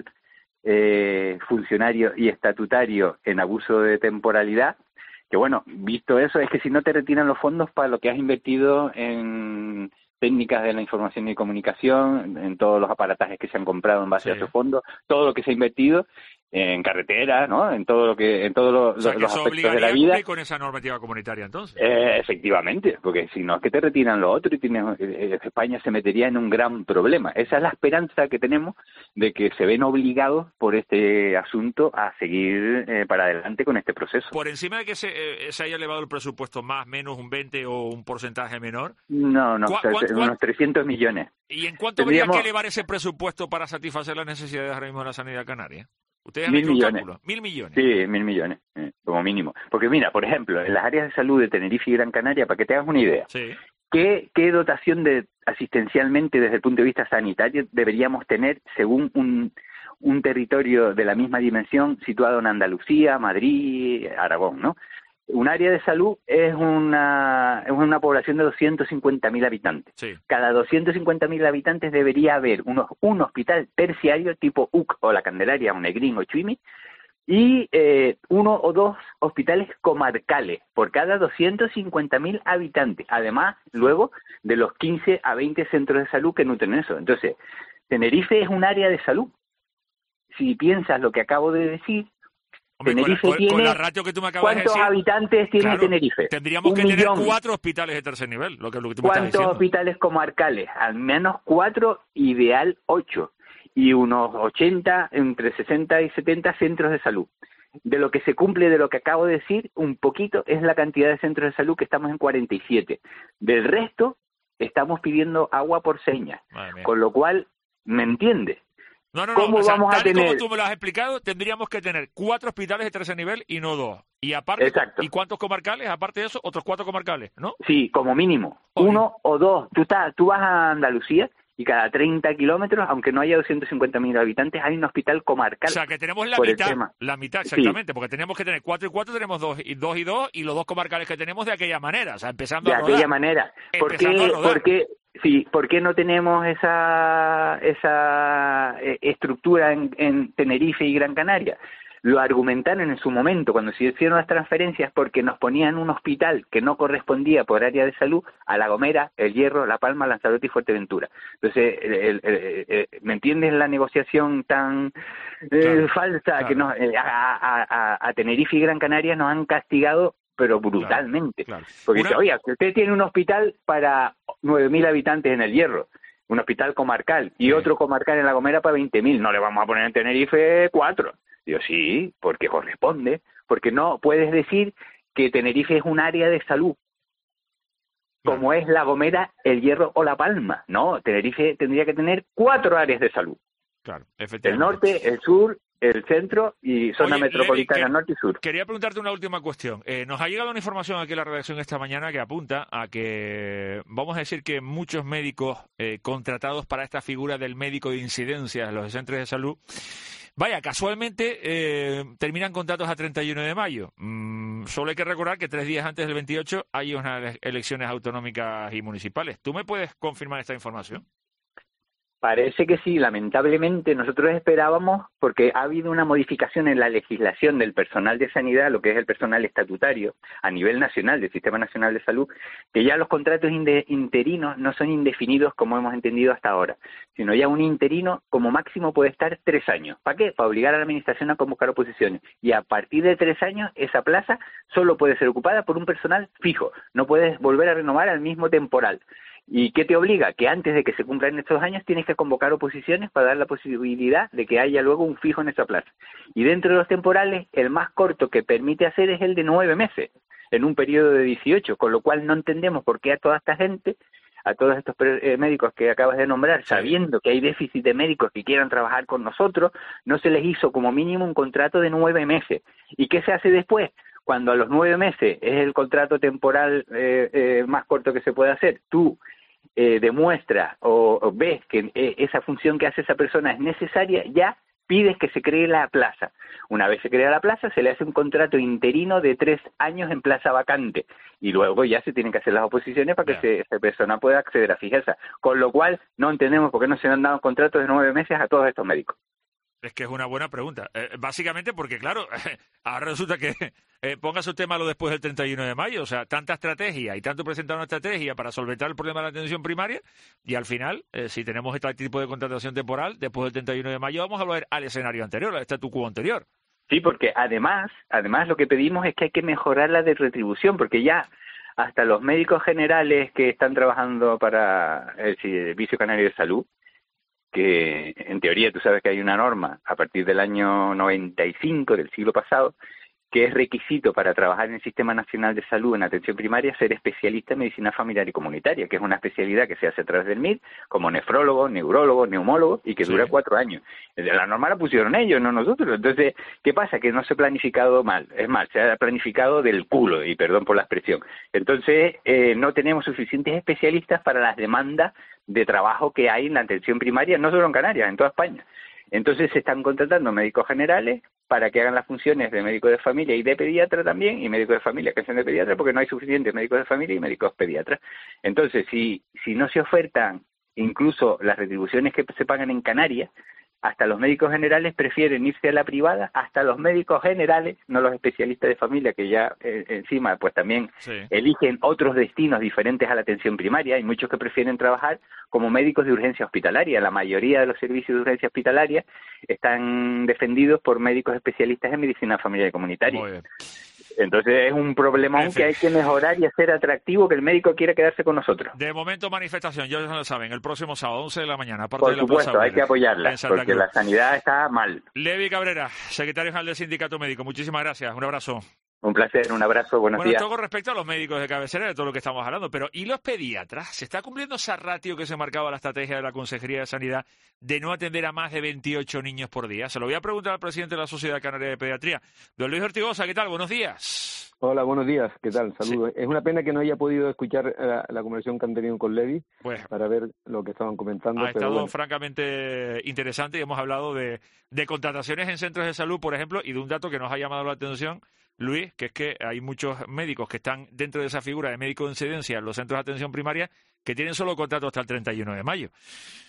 funcionario y estatutario en abuso de temporalidad, que bueno, visto eso, es que si no te retiran los fondos para lo que has invertido en técnicas de la información y comunicación, en todos los aparatajes que se han comprado en base a esos fondos, todo lo que se ha invertido en carretera, ¿no? En todo lo que, en todos los aspectos de la vida. ¿Cumplir con esa normativa comunitaria entonces? Efectivamente, porque si no es que te retiran lo otro y España se metería en un gran problema. Esa es la esperanza que tenemos de que se ven obligados por este asunto a seguir para adelante con este proceso. ¿Por encima de que se haya elevado el presupuesto más, menos, un 20 o un porcentaje menor? No, unos 300 millones. ¿Y en cuánto habría que elevar ese presupuesto para satisfacer las necesidades ahora mismo de la sanidad canaria? ¿Ustedes han hecho un cálculo? 1.000 millones. Sí, 1.000 millones, como mínimo. Porque mira, por ejemplo, en las áreas de salud de Tenerife y Gran Canaria, para que te hagas una idea, ¿qué dotación asistencialmente desde el punto de vista sanitario deberíamos tener según un territorio de la misma dimensión situado en Andalucía, Madrid, Aragón, ¿no? Un área de salud es una población de 250.000 habitantes. Cada 250.000 habitantes debería haber un hospital terciario tipo UC o La Candelaria, o Negrín o Chuimi, y 1 o 2 hospitales comarcales por cada 250.000 habitantes. Además, luego, de los 15 a 20 centros de salud que nutren eso. Entonces, Tenerife es un área de salud. Si piensas lo que acabo de decir, hombre, Tenerife con la ratio que tú me acabas de decir, ¿cuántos habitantes tiene Tenerife? Tendríamos que tener 4 hospitales de tercer nivel, lo que tú me estás diciendo. ¿Cuántos hospitales comarcales? Al menos 4, ideal 8. Y unos 80, entre 60 y 70 centros de salud. De lo que se cumple de lo que acabo de decir, un poquito es la cantidad de centros de salud, que estamos en 47. Del resto, estamos pidiendo agua por señas. Con lo cual, ¿me entiendes? No. ¿Cómo vamos a tener? Como tú me lo has explicado, tendríamos que tener 4 hospitales de tercer nivel y no 2. Y aparte, ¿y cuántos comarcales? Aparte de eso, otros 4 comarcales, ¿no? Sí, como mínimo. 1 o 2. Tú vas a Andalucía y cada 30 kilómetros, aunque no haya 250.000 habitantes, hay un hospital comarcal. O sea, que tenemos la mitad exactamente, porque tenemos que tener 4 y 4, tenemos 2 y 2 y los 2 comarcales que tenemos de aquella manera, o sea, empezando a rodar. De aquella manera. ¿Por qué no tenemos esa estructura en Tenerife y Gran Canaria? lo argumentaron en su momento cuando se hicieron las transferencias porque nos ponían un hospital que no correspondía por área de salud a La Gomera, El Hierro, La Palma, Lanzarote y Fuerteventura. Entonces, ¿me entiendes la negociación tan falsa? Claro. Que a Tenerife y Gran Canaria nos han castigado, pero brutalmente. Claro. Porque dice, oiga, usted tiene un hospital para 9.000 habitantes en El Hierro, un hospital comarcal, y otro comarcal en La Gomera para 20.000, no le vamos a poner en Tenerife 4. Digo, sí, porque corresponde, porque no puedes decir que Tenerife es un área de salud, como es La Gomera, El Hierro o La Palma. No, Tenerife tendría que tener 4 áreas de salud. Claro, efectivamente. El norte, el sur, el centro y zona metropolitana, Levi, norte y sur. Quería preguntarte una última cuestión. Nos ha llegado una información aquí en la redacción esta mañana que apunta a que, vamos a decir que muchos médicos contratados para esta figura del médico de incidencia en los centros de salud, casualmente terminan contratos a 31 de mayo. Solo hay que recordar que 3 días antes del 28 hay unas elecciones autonómicas y municipales. ¿Tú me puedes confirmar esta información? Parece que sí, lamentablemente nosotros esperábamos, porque ha habido una modificación en la legislación del personal de sanidad, lo que es el personal estatutario a nivel nacional del Sistema Nacional de Salud, que ya los contratos interinos no son indefinidos como hemos entendido hasta ahora, sino ya un interino como máximo puede estar 3 años. ¿Para qué? Para obligar a la administración a convocar oposiciones. Y a partir de 3 años esa plaza solo puede ser ocupada por un personal fijo, no puedes volver a renovar al mismo temporal. ¿Y qué te obliga? Que antes de que se cumplan estos años tienes que convocar oposiciones para dar la posibilidad de que haya luego un fijo en esa plaza. Y dentro de los temporales, el más corto que permite hacer es el de 9 meses, en un periodo de 18, con lo cual no entendemos por qué a toda esta gente, a todos estos médicos que acabas de nombrar, sabiendo que hay déficit de médicos que quieran trabajar con nosotros, no se les hizo como mínimo un contrato de 9 meses. ¿Y qué se hace después? Cuando a los 9 meses es el contrato temporal más corto que se puede hacer, tú demuestras o ves que esa función que hace esa persona es necesaria, ya pides que se cree la plaza. Una vez se crea la plaza, se le hace un contrato interino de 3 años en plaza vacante y luego ya se tienen que hacer las oposiciones para que esa persona pueda acceder a fijeza. Con lo cual no entendemos por qué no se han dado contratos de 9 meses a todos estos médicos. Es que es una buena pregunta. Básicamente porque, claro, ahora resulta que póngase usted malo después del 31 de mayo. O sea, tanta estrategia y tanto presentar una estrategia para solventar el problema de la atención primaria y al final, si tenemos este tipo de contratación temporal, después del 31 de mayo vamos a volver al escenario anterior, al statu quo anterior. Sí, porque además lo que pedimos es que hay que mejorar la de retribución, porque ya hasta los médicos generales que están trabajando para el Servicio Canario de Salud, que en teoría tú sabes que hay una norma a partir del año 95 del siglo pasado, que es requisito para trabajar en el Sistema Nacional de Salud en atención primaria ser especialista en medicina familiar y comunitaria, que es una especialidad que se hace a través del MIR como nefrólogo, neurólogo, neumólogo y que dura 4 años. La norma la pusieron ellos, no nosotros. Entonces, ¿qué pasa? Que no se ha planificado mal. Es más, se ha planificado del culo, y perdón por la expresión. Entonces, no tenemos suficientes especialistas para las demandas de trabajo que hay en la atención primaria, no solo en Canarias, en toda España. Entonces se están contratando médicos generales para que hagan las funciones de médico de familia y de pediatra también, y médico de familia que hacen de pediatra, porque no hay suficientes médicos de familia y médicos pediatras. Entonces, si no se ofertan incluso las retribuciones que se pagan en Canarias, hasta los médicos generales prefieren irse a la privada, hasta los médicos generales, no los especialistas de familia, que ya encima pues también eligen otros destinos diferentes a la atención primaria. Hay muchos que prefieren trabajar como médicos de urgencia hospitalaria. La mayoría de los servicios de urgencia hospitalaria están defendidos por médicos especialistas en medicina familiar y comunitaria. Muy bien. Entonces es un problemón que hay que mejorar y hacer atractivo que el médico quiera quedarse con nosotros. De momento manifestación, ya lo saben, el próximo sábado, 11 de la mañana. Por supuesto, hay que apoyarla, porque la sanidad está mal. Levi Cabrera, secretario general del Sindicato Médico, muchísimas gracias, un abrazo. Un placer, un abrazo, buenos días. Esto con respecto a los médicos de cabecera, de todo lo que estamos hablando, pero ¿y los pediatras? ¿Se está cumpliendo esa ratio que se marcaba la estrategia de la Consejería de Sanidad de no atender a más de 28 niños por día? Se lo voy a preguntar al presidente de la Sociedad Canaria de Pediatría, don Luis Ortigosa. ¿Qué tal? Buenos días. Hola, buenos días. ¿Qué tal? Saludos. Sí. Es una pena que no haya podido escuchar la conversación que han tenido con Levi para ver lo que estaban comentando. Ha estado francamente interesante y hemos hablado de contrataciones en centros de salud, por ejemplo, y de un dato que nos ha llamado la atención, Luis, que es que hay muchos médicos que están dentro de esa figura de médico de incidencia en los centros de atención primaria que tienen solo contrato hasta el 31 de mayo.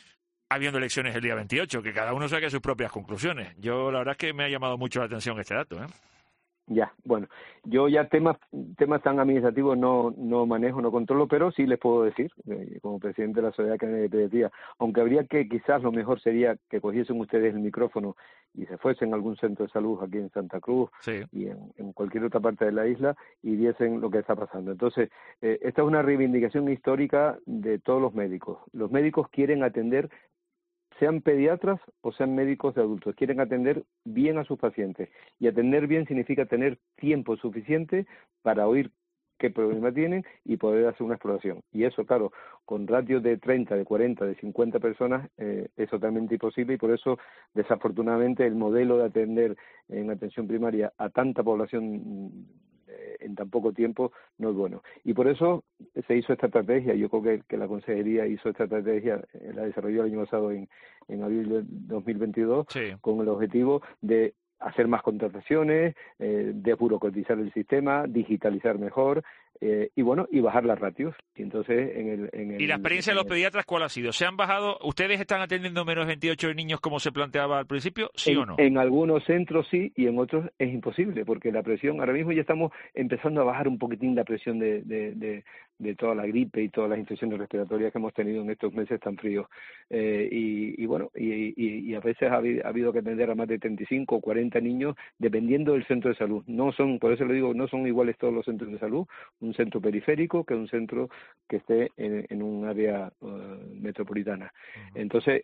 habiendo elecciones el día 28, que cada uno saque sus propias conclusiones. Yo la verdad es que me ha llamado mucho la atención este dato, ¿eh? Ya, bueno, yo ya temas tan administrativos no manejo, no controlo, pero sí les puedo decir, como presidente de la Sociedad Canaria de Pediatría, aunque habría que, quizás lo mejor sería que cogiesen ustedes el micrófono y se fuesen a algún centro de salud aquí en Santa Cruz y en cualquier otra parte de la isla y viesen lo que está pasando. Entonces, esta es una reivindicación histórica de todos los médicos. Los médicos quieren atender, sean pediatras o sean médicos de adultos, quieren atender bien a sus pacientes. Y atender bien significa tener tiempo suficiente para oír qué problema tienen y poder hacer una exploración. Y eso, claro, con ratios de 30, de 40, de 50 personas es totalmente imposible, y por eso, desafortunadamente, el modelo de atender en atención primaria a tanta población en tan poco tiempo no es bueno. Y por eso se hizo esta estrategia. Yo creo que la Consejería hizo esta estrategia, la desarrolló el año pasado en abril de 2022, con el objetivo de hacer más contrataciones, desburocratizar el sistema, digitalizar mejor, y bajar las ratios. Y entonces ¿Y la experiencia de los pediatras cuál ha sido? ¿Se han bajado? ¿Ustedes están atendiendo menos de 28 niños como se planteaba al principio? ¿Sí o no? En algunos centros sí, y en otros es imposible, porque la presión, ahora mismo ya estamos empezando a bajar un poquitín la presión de toda la gripe y todas las infecciones respiratorias que hemos tenido en estos meses tan fríos. Y a veces ha habido que atender a más de 35 o 40 niños, dependiendo del centro de salud. Por eso le digo, no son iguales todos los centros de salud, un centro periférico que un centro que esté en un área metropolitana. Entonces,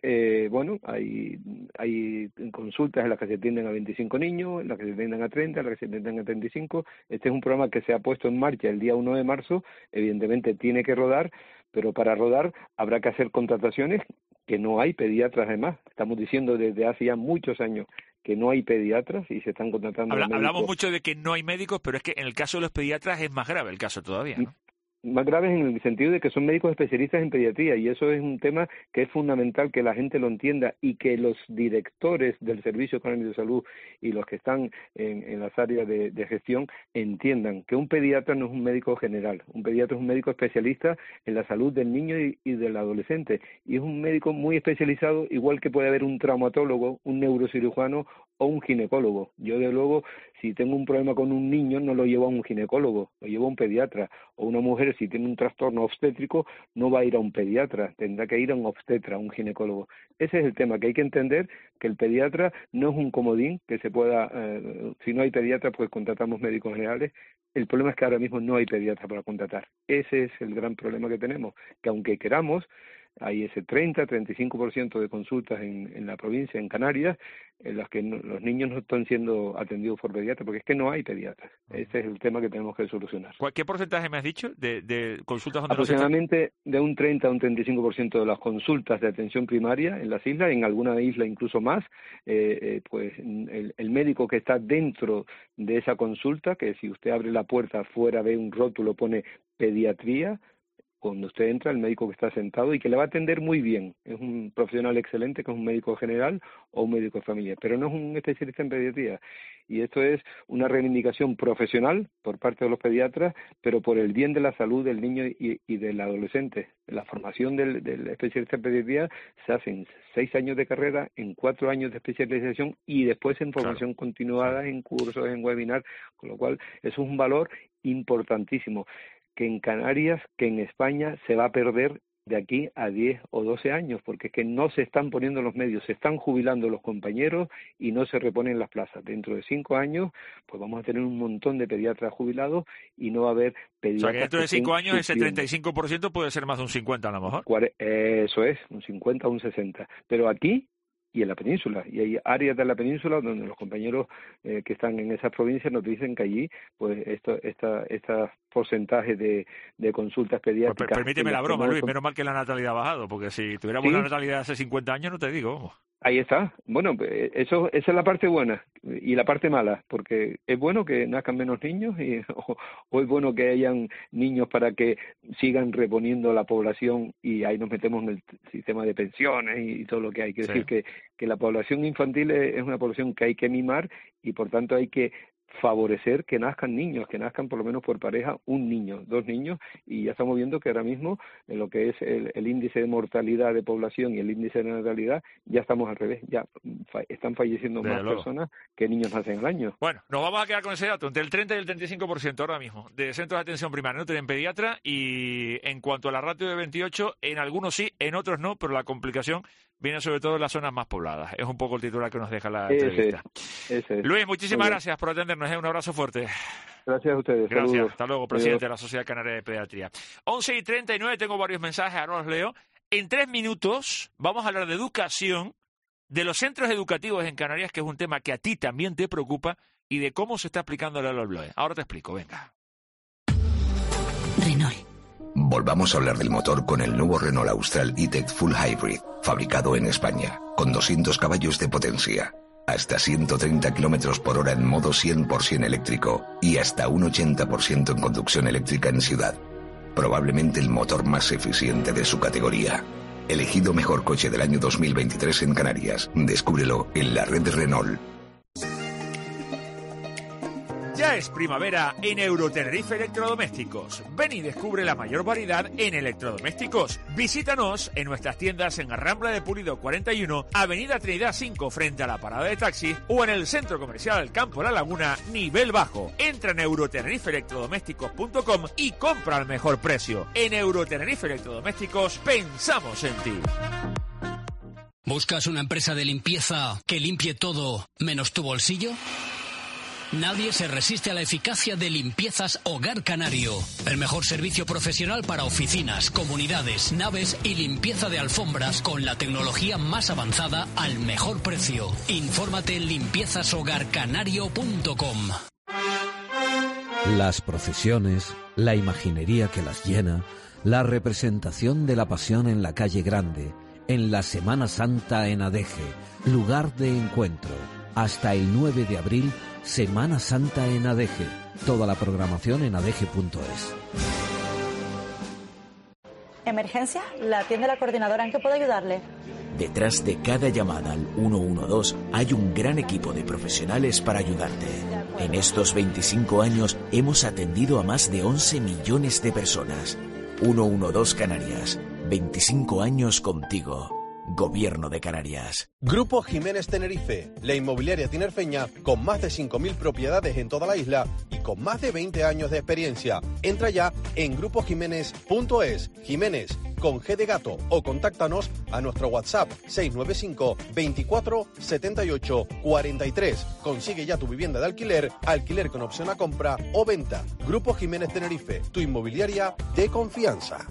hay consultas en las que se atienden a 25 niños, en las que se atienden a 30, en las que se atienden a 35. Este es un programa que se ha puesto en marcha el día 1 de marzo, evidentemente tiene que rodar, pero para rodar habrá que hacer contrataciones, que no hay pediatras además. Estamos diciendo desde hace ya muchos años que no hay pediatras y se están contratando Hablamos mucho de que no hay médicos, pero es que en el caso de los pediatras es más grave el caso todavía, ¿no? Más graves en el sentido de que son médicos especialistas en pediatría, y eso es un tema que es fundamental que la gente lo entienda, y que los directores del Servicio Canario de Salud y los que están en las áreas de gestión entiendan que un pediatra no es un médico general. Un pediatra es un médico especialista en la salud del niño y del adolescente, y es un médico muy especializado, igual que puede haber un traumatólogo, un neurocirujano o un ginecólogo. Yo, de luego, si tengo un problema con un niño, no lo llevo a un ginecólogo, lo llevo a un pediatra. O una mujer, si tiene un trastorno obstétrico, no va a ir a un pediatra, tendrá que ir a un obstetra, a un ginecólogo. Ese es el tema, que hay que entender que el pediatra no es un comodín que se pueda, si no hay pediatra, pues contratamos médicos generales. El problema es que ahora mismo no hay pediatra para contratar. Ese es el gran problema que tenemos, que aunque queramos, hay ese 30-35% de consultas en la provincia, en Canarias, en las que los niños no están siendo atendidos por pediatras, porque es que no hay pediatras. Ese es el tema que tenemos que solucionar. ¿Qué porcentaje me has dicho de consultas donde aproximadamente de un 30 a un 35% de las consultas de atención primaria en las islas, en alguna isla incluso más, pues el médico que está dentro de esa consulta, que si usted abre la puerta afuera ve un rótulo, pone pediatría. Cuando usted entra, el médico que está sentado y que le va a atender muy bien, es un profesional excelente, que es un médico general o un médico de familia, pero no es un especialista en pediatría. Y esto es una reivindicación profesional por parte de los pediatras, pero por el bien de la salud del niño y del adolescente. La formación del especialista en pediatría se hace en 6 años de carrera, en 4 años de especialización y después en formación continuada, en cursos, en webinar, con lo cual eso es un valor importantísimo, que en Canarias, que en España se va a perder de aquí a 10 o 12 años, porque es que no se están poniendo los medios, se están jubilando los compañeros y no se reponen las plazas. Dentro de 5 años, pues vamos a tener un montón de pediatras jubilados y no va a haber pediatras. O sea, que dentro de 5 años ese 35% puede ser más de un 50% a lo mejor. Eso es, un 50 o un 60. Pero aquí y en la península, y hay áreas de la península donde los compañeros que están en esas provincias nos dicen que allí pues estos porcentajes de consultas pediátricas... Pues permíteme la broma, Luis, menos mal que la natalidad ha bajado, porque si tuviéramos la natalidad hace 50 años no te digo. Ahí está. Bueno, esa es la parte buena y la parte mala, porque es bueno que nazcan menos niños o es bueno que hayan niños para que sigan reponiendo la población, y ahí nos metemos en el sistema de pensiones y todo lo que hay. Quiero decir que la población infantil es una población que hay que mimar y por tanto hay que favorecer que nazcan niños, que nazcan por lo menos por pareja un niño, 2 niños, y ya estamos viendo que ahora mismo en lo que es el índice de mortalidad de población y el índice de natalidad ya estamos al revés, ya están falleciendo más personas que niños nacen al año. Bueno, nos vamos a quedar con ese dato, entre el 30 y el 35% ahora mismo de centros de atención primaria no tienen pediatra, y en cuanto a la ratio de 28, en algunos sí, en otros no, pero la complicación viene sobre todo en las zonas más pobladas. Es un poco el titular que nos deja la entrevista. Ese es. Luis, muchísimas gracias por atendernos. Un abrazo fuerte. Gracias a ustedes. Gracias. Saludos. Hasta luego, presidente de la Sociedad Canaria de Pediatría. 11:39, tengo varios mensajes, ahora los leo. En 3 minutos vamos a hablar de educación, de los centros educativos en Canarias, que es un tema que a ti también te preocupa, y de cómo se está aplicando la LOE. Ahora te explico, venga. Renault. Volvamos a hablar del motor con el nuevo Renault Austral E-Tech Full Hybrid, fabricado en España, con 200 caballos de potencia, hasta 130 km por hora en modo 100% eléctrico y hasta un 80% en conducción eléctrica en ciudad. Probablemente el motor más eficiente de su categoría. Elegido mejor coche del año 2023 en Canarias. Descúbrelo en la red Renault. Ya es primavera en Eurotenerife Electrodomésticos. Ven y descubre la mayor variedad en electrodomésticos. Visítanos en nuestras tiendas en Rambla de Pulido 41, Avenida Trinidad 5 frente a la parada de taxi, o en el Centro Comercial Campo La Laguna, nivel bajo. Entra en eurotenerife-electrodomésticos.com y compra al mejor precio. En Eurotenerife Electrodomésticos pensamos en ti. ¿Buscas una empresa de limpieza que limpie todo menos tu bolsillo? Nadie se resiste a la eficacia de Limpiezas Hogar Canario. El mejor servicio profesional para oficinas, comunidades, naves y limpieza de alfombras con la tecnología más avanzada al mejor precio. Infórmate en limpiezashogarcanario.com. Las procesiones, la imaginería que las llena, la representación de la pasión en la calle Grande, en la Semana Santa en Adeje, lugar de encuentro. Hasta el 9 de abril, Semana Santa en Adeje. Toda la programación en adeje.es. ¿Emergencia? La atiende la coordinadora. ¿En qué puedo ayudarle? Detrás de cada llamada al 112 hay un gran equipo de profesionales para ayudarte. En estos 25 años hemos atendido a más de 11 millones de personas. 112 Canarias. 25 años contigo. Gobierno de Canarias. Grupo Jiménez Tenerife, la inmobiliaria tinerfeña con más de 5.000 propiedades en toda la isla y con más de 20 años de experiencia. Entra ya en grupojiménez.es, Jiménez con G de gato, o contáctanos a nuestro WhatsApp 695 24 78 43. Consigue ya tu vivienda de alquiler, alquiler con opción a compra o venta. Grupo Jiménez Tenerife, tu inmobiliaria de confianza.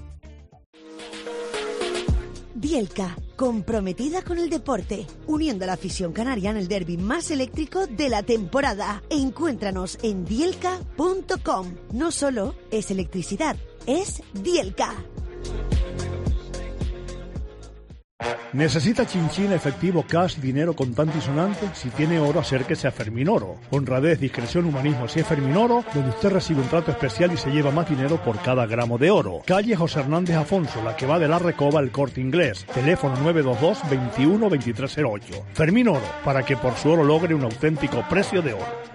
Dielka, comprometida con el deporte, uniendo a la afición canaria en el derbi más eléctrico de la temporada. Encuéntranos en dielka.com. No solo es electricidad, es Dielka. ¿Necesita chinchín, efectivo, cash, dinero contante y sonante? Si tiene oro, acérquese a Ferminoro. Honradez, discreción, humanismo. Si es Ferminoro, donde usted recibe un trato especial y se lleva más dinero por cada gramo de oro. Calle José Hernández Afonso, la que va de la Recoba al Corte Inglés. Teléfono 922 21 2308. Ferminoro, para que por su oro logre un auténtico precio de oro.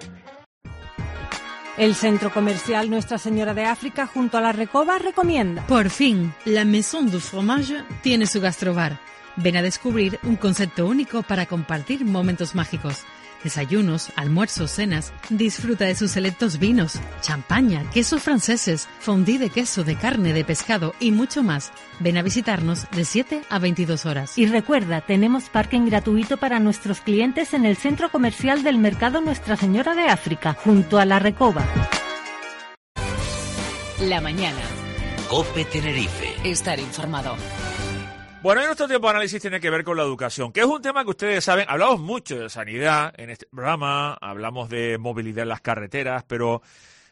El centro comercial Nuestra Señora de África junto a la Recoba recomienda. Por fin, la Maison du Fromage tiene su gastrobar. Ven a descubrir un concepto único para compartir momentos mágicos. Desayunos, almuerzos, cenas. Disfruta de sus selectos vinos, champaña, quesos franceses, fondue de queso, de carne, de pescado y mucho más. Ven a visitarnos de 7 a 22 horas. Y recuerda, tenemos parking gratuito para nuestros clientes en el centro comercial del Mercado Nuestra Señora de África, junto a la Recoba. La mañana. COPE Tenerife. Estar informado. Bueno, en nuestro tiempo de análisis tiene que ver con la educación, que es un tema que ustedes saben. Hablamos mucho de sanidad en este programa, hablamos de movilidad en las carreteras, pero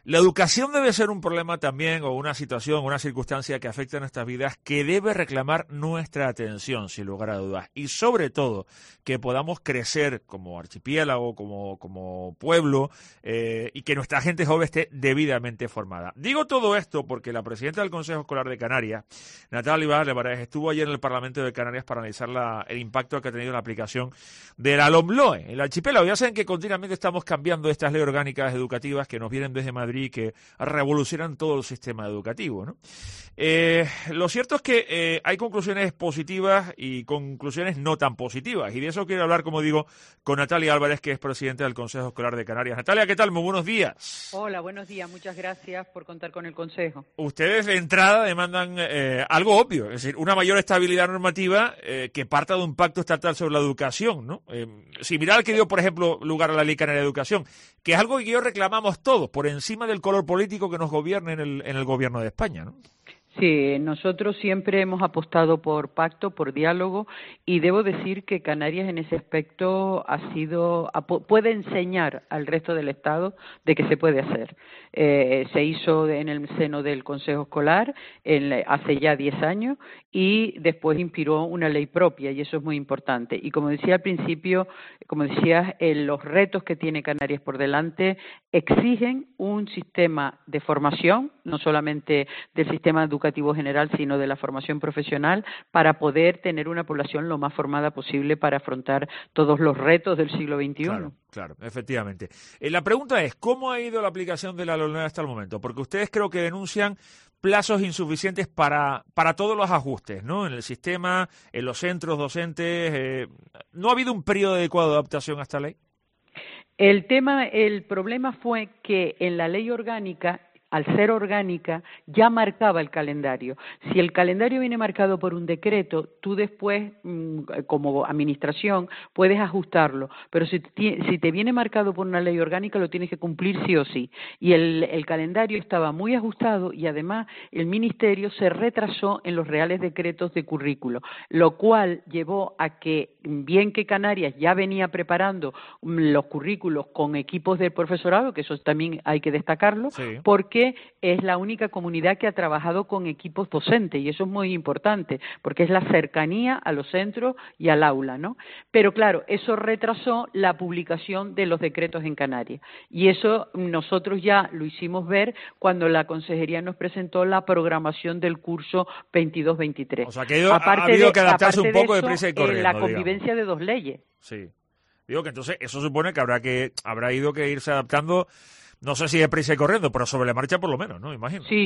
La educación debe ser un problema también, o una situación, una circunstancia que afecta a nuestras vidas, que debe reclamar nuestra atención, sin lugar a dudas. Y sobre todo, que podamos crecer como archipiélago, como pueblo, y que nuestra gente joven esté debidamente formada. Digo todo esto porque la presidenta del Consejo Escolar de Canarias, Natalia Álvarez, estuvo ayer en el Parlamento de Canarias para analizar el impacto que ha tenido la aplicación de la LOMLOE. El archipiélago, ya saben que continuamente estamos cambiando estas leyes orgánicas educativas que nos vienen desde Madrid, que revolucionan todo el sistema educativo, ¿no? Lo cierto es que hay conclusiones positivas y conclusiones no tan positivas, y de eso quiero hablar, como digo, con Natalia Álvarez, que es presidenta del Consejo Escolar de Canarias. Natalia, ¿qué tal? Muy buenos días. Hola, buenos días. Muchas gracias por contar con el Consejo. Ustedes de entrada demandan algo obvio, es decir, una mayor estabilidad normativa que parta de un pacto estatal sobre la educación, ¿no? Similar al que dio, por ejemplo, lugar a la Ley Canaria de Educación, que es algo que yo reclamamos todos, por encima del color político que nos gobierne en el gobierno de España, ¿no? Sí, nosotros siempre hemos apostado por pacto, por diálogo, y debo decir que Canarias en ese aspecto puede enseñar al resto del Estado de que se puede hacer. Se hizo en el seno del Consejo Escolar hace ya 10 años y después inspiró una ley propia, y eso es muy importante. Y como decía al principio, como decías, los retos que tiene Canarias por delante exigen un sistema de formación, no solamente del sistema educativo general, sino de la formación profesional, para poder tener una población lo más formada posible para afrontar todos los retos del siglo XXI. Claro, efectivamente. La pregunta es, ¿cómo ha ido la aplicación de la LOMLOE hasta el momento? Porque ustedes creo que denuncian plazos insuficientes para todos los ajustes, ¿no? En el sistema, en los centros docentes. ¿No ha habido un periodo adecuado de adaptación a esta ley? El problema fue que en la ley orgánica, al ser orgánica, ya marcaba el calendario. Si el calendario viene marcado por un decreto, tú después, como administración, puedes ajustarlo. Pero si te viene marcado por una ley orgánica, lo tienes que cumplir sí o sí. Y el calendario estaba muy ajustado, y además el Ministerio se retrasó en los reales decretos de currículo, lo cual llevó a que, bien que Canarias ya venía preparando los currículos con equipos del profesorado, que eso también hay que destacarlo, sí, porque es la única comunidad que ha trabajado con equipos docentes, y eso es muy importante, porque es la cercanía a los centros y al aula, ¿no? Pero claro, eso retrasó la publicación de los decretos en Canarias, y eso nosotros ya lo hicimos ver cuando la Consejería nos presentó la programación del curso 22-23. O sea, que ha habido que adaptarse un poco de prisa y corriendo, la convivencia de dos leyes. Sí. Digo que entonces eso supone que habrá ido que irse adaptando. No sé si deprisa y corriendo, pero sobre la marcha por lo menos, ¿no? Imagino. Sí.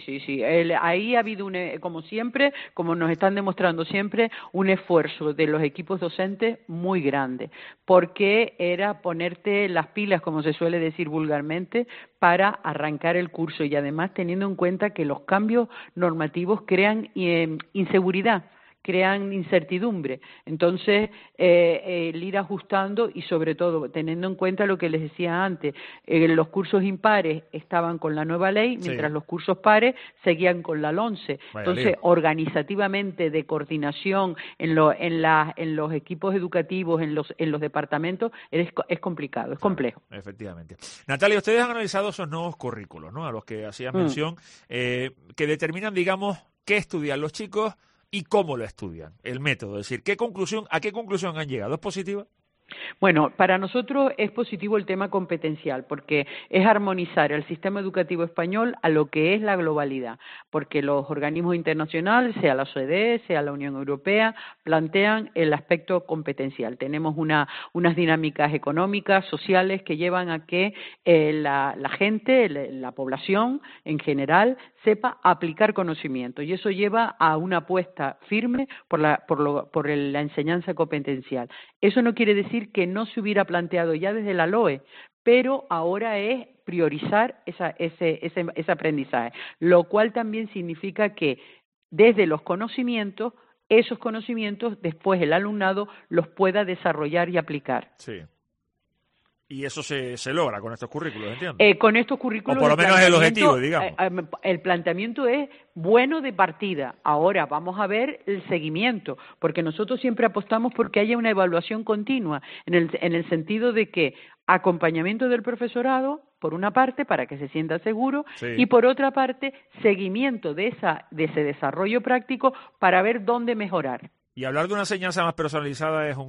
Ahí ha habido, como siempre, como nos están demostrando siempre, un esfuerzo de los equipos docentes muy grande, porque era ponerte las pilas, como se suele decir vulgarmente, para arrancar el curso, y además teniendo en cuenta que los cambios normativos crean inseguridad, crean incertidumbre. Entonces, el ir ajustando, y sobre todo teniendo en cuenta lo que les decía antes, los cursos impares estaban con la nueva ley, mientras los cursos pares seguían con la LOMCE. Entonces, organizativamente, de coordinación en los equipos educativos, en los departamentos, es complicado, es complejo. Efectivamente. Natalia, ustedes han analizado esos nuevos currículos, ¿no?, a los que hacías mención, que determinan, digamos, qué estudian los chicos y cómo lo estudian, el método, es decir, ¿a qué conclusión han llegado? ¿Es positiva? Bueno, para nosotros es positivo el tema competencial, porque es armonizar el sistema educativo español a lo que es la globalidad, porque los organismos internacionales, sea la OCDE, sea la Unión Europea, plantean el aspecto competencial. Tenemos unas dinámicas económicas, sociales, que llevan a que la gente, la población en general, sepa aplicar conocimiento, y eso lleva a una apuesta firme por la enseñanza competencial. Eso no quiere decir que no se hubiera planteado ya desde la LOE, pero ahora es priorizar ese aprendizaje, lo cual también significa que desde los conocimientos, esos conocimientos después el alumnado los pueda desarrollar y aplicar. Sí. Y eso se logra con estos currículos, ¿entiendes? Con estos currículos... O por lo menos es el objetivo, digamos. El planteamiento es bueno de partida. Ahora vamos a ver el seguimiento, porque nosotros siempre apostamos porque haya una evaluación continua, en el sentido de que acompañamiento del profesorado, por una parte, para que se sienta seguro, y por otra parte, seguimiento de ese desarrollo práctico para ver dónde mejorar. Y hablar de una enseñanza más personalizada es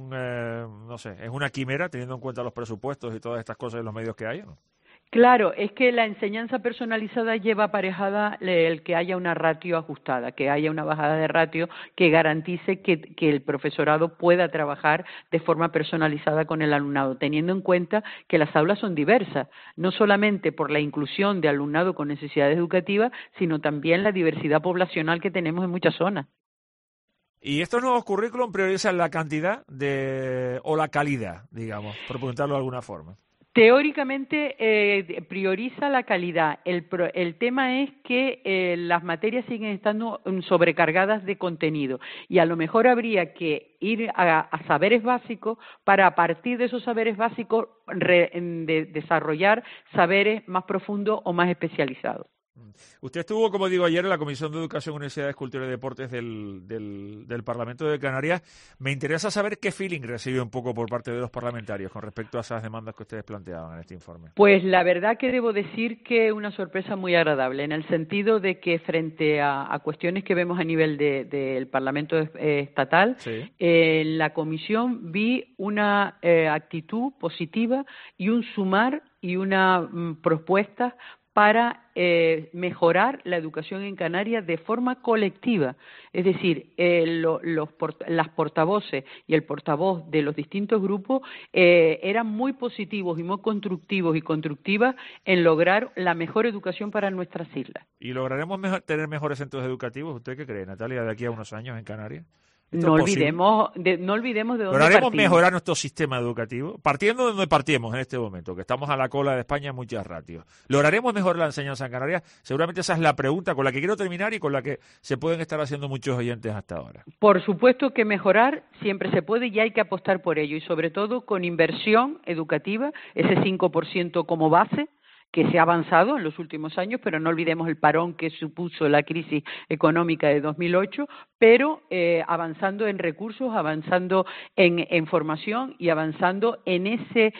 es una quimera, teniendo en cuenta los presupuestos y todas estas cosas y los medios que hay, ¿no? Claro, es que la enseñanza personalizada lleva aparejada el que haya una ratio ajustada, que haya una bajada de ratio que garantice que el profesorado pueda trabajar de forma personalizada con el alumnado, teniendo en cuenta que las aulas son diversas, no solamente por la inclusión de alumnado con necesidades educativas, sino también la diversidad poblacional que tenemos en muchas zonas. ¿Y estos nuevos currículum priorizan la cantidad o la calidad, digamos, por preguntarlo de alguna forma? Teóricamente prioriza la calidad. El tema es que las materias siguen estando sobrecargadas de contenido y a lo mejor habría que ir a saberes básicos para a partir de esos saberes básicos desarrollar saberes más profundos o más especializados. Usted estuvo, como digo, ayer en la Comisión de Educación, Universidades, Cultura y Deportes del Parlamento de Canarias. Me interesa saber qué feeling recibe un poco por parte de los parlamentarios con respecto a esas demandas que ustedes planteaban en este informe. Pues la verdad que debo decir que una sorpresa muy agradable, en el sentido de que frente a cuestiones que vemos a nivel del Parlamento estatal, en la Comisión vi una actitud positiva y un sumar y una propuesta para mejorar la educación en Canarias de forma colectiva. Es decir, las portavoces y el portavoz de los distintos grupos eran muy positivos y muy constructivos y constructivas en lograr la mejor educación para nuestras islas. ¿Y lograremos tener mejores centros educativos? ¿Usted qué cree, Natalia, de aquí a unos años en Canarias? No olvidemos de dónde ¿Lograremos partimos. mejorar nuestro sistema educativo? Partiendo de donde partimos en este momento, que estamos a la cola de España en muchas ratios. ¿Lograremos mejorar la enseñanza en Canarias? Seguramente esa es la pregunta con la que quiero terminar y con la que se pueden estar haciendo muchos oyentes hasta ahora. Por supuesto que mejorar siempre se puede y hay que apostar por ello, y sobre todo con inversión educativa, ese 5% como base, que se ha avanzado en los últimos años, pero no olvidemos el parón que supuso la crisis económica de 2008, pero avanzando en recursos, avanzando en formación y avanzando en ese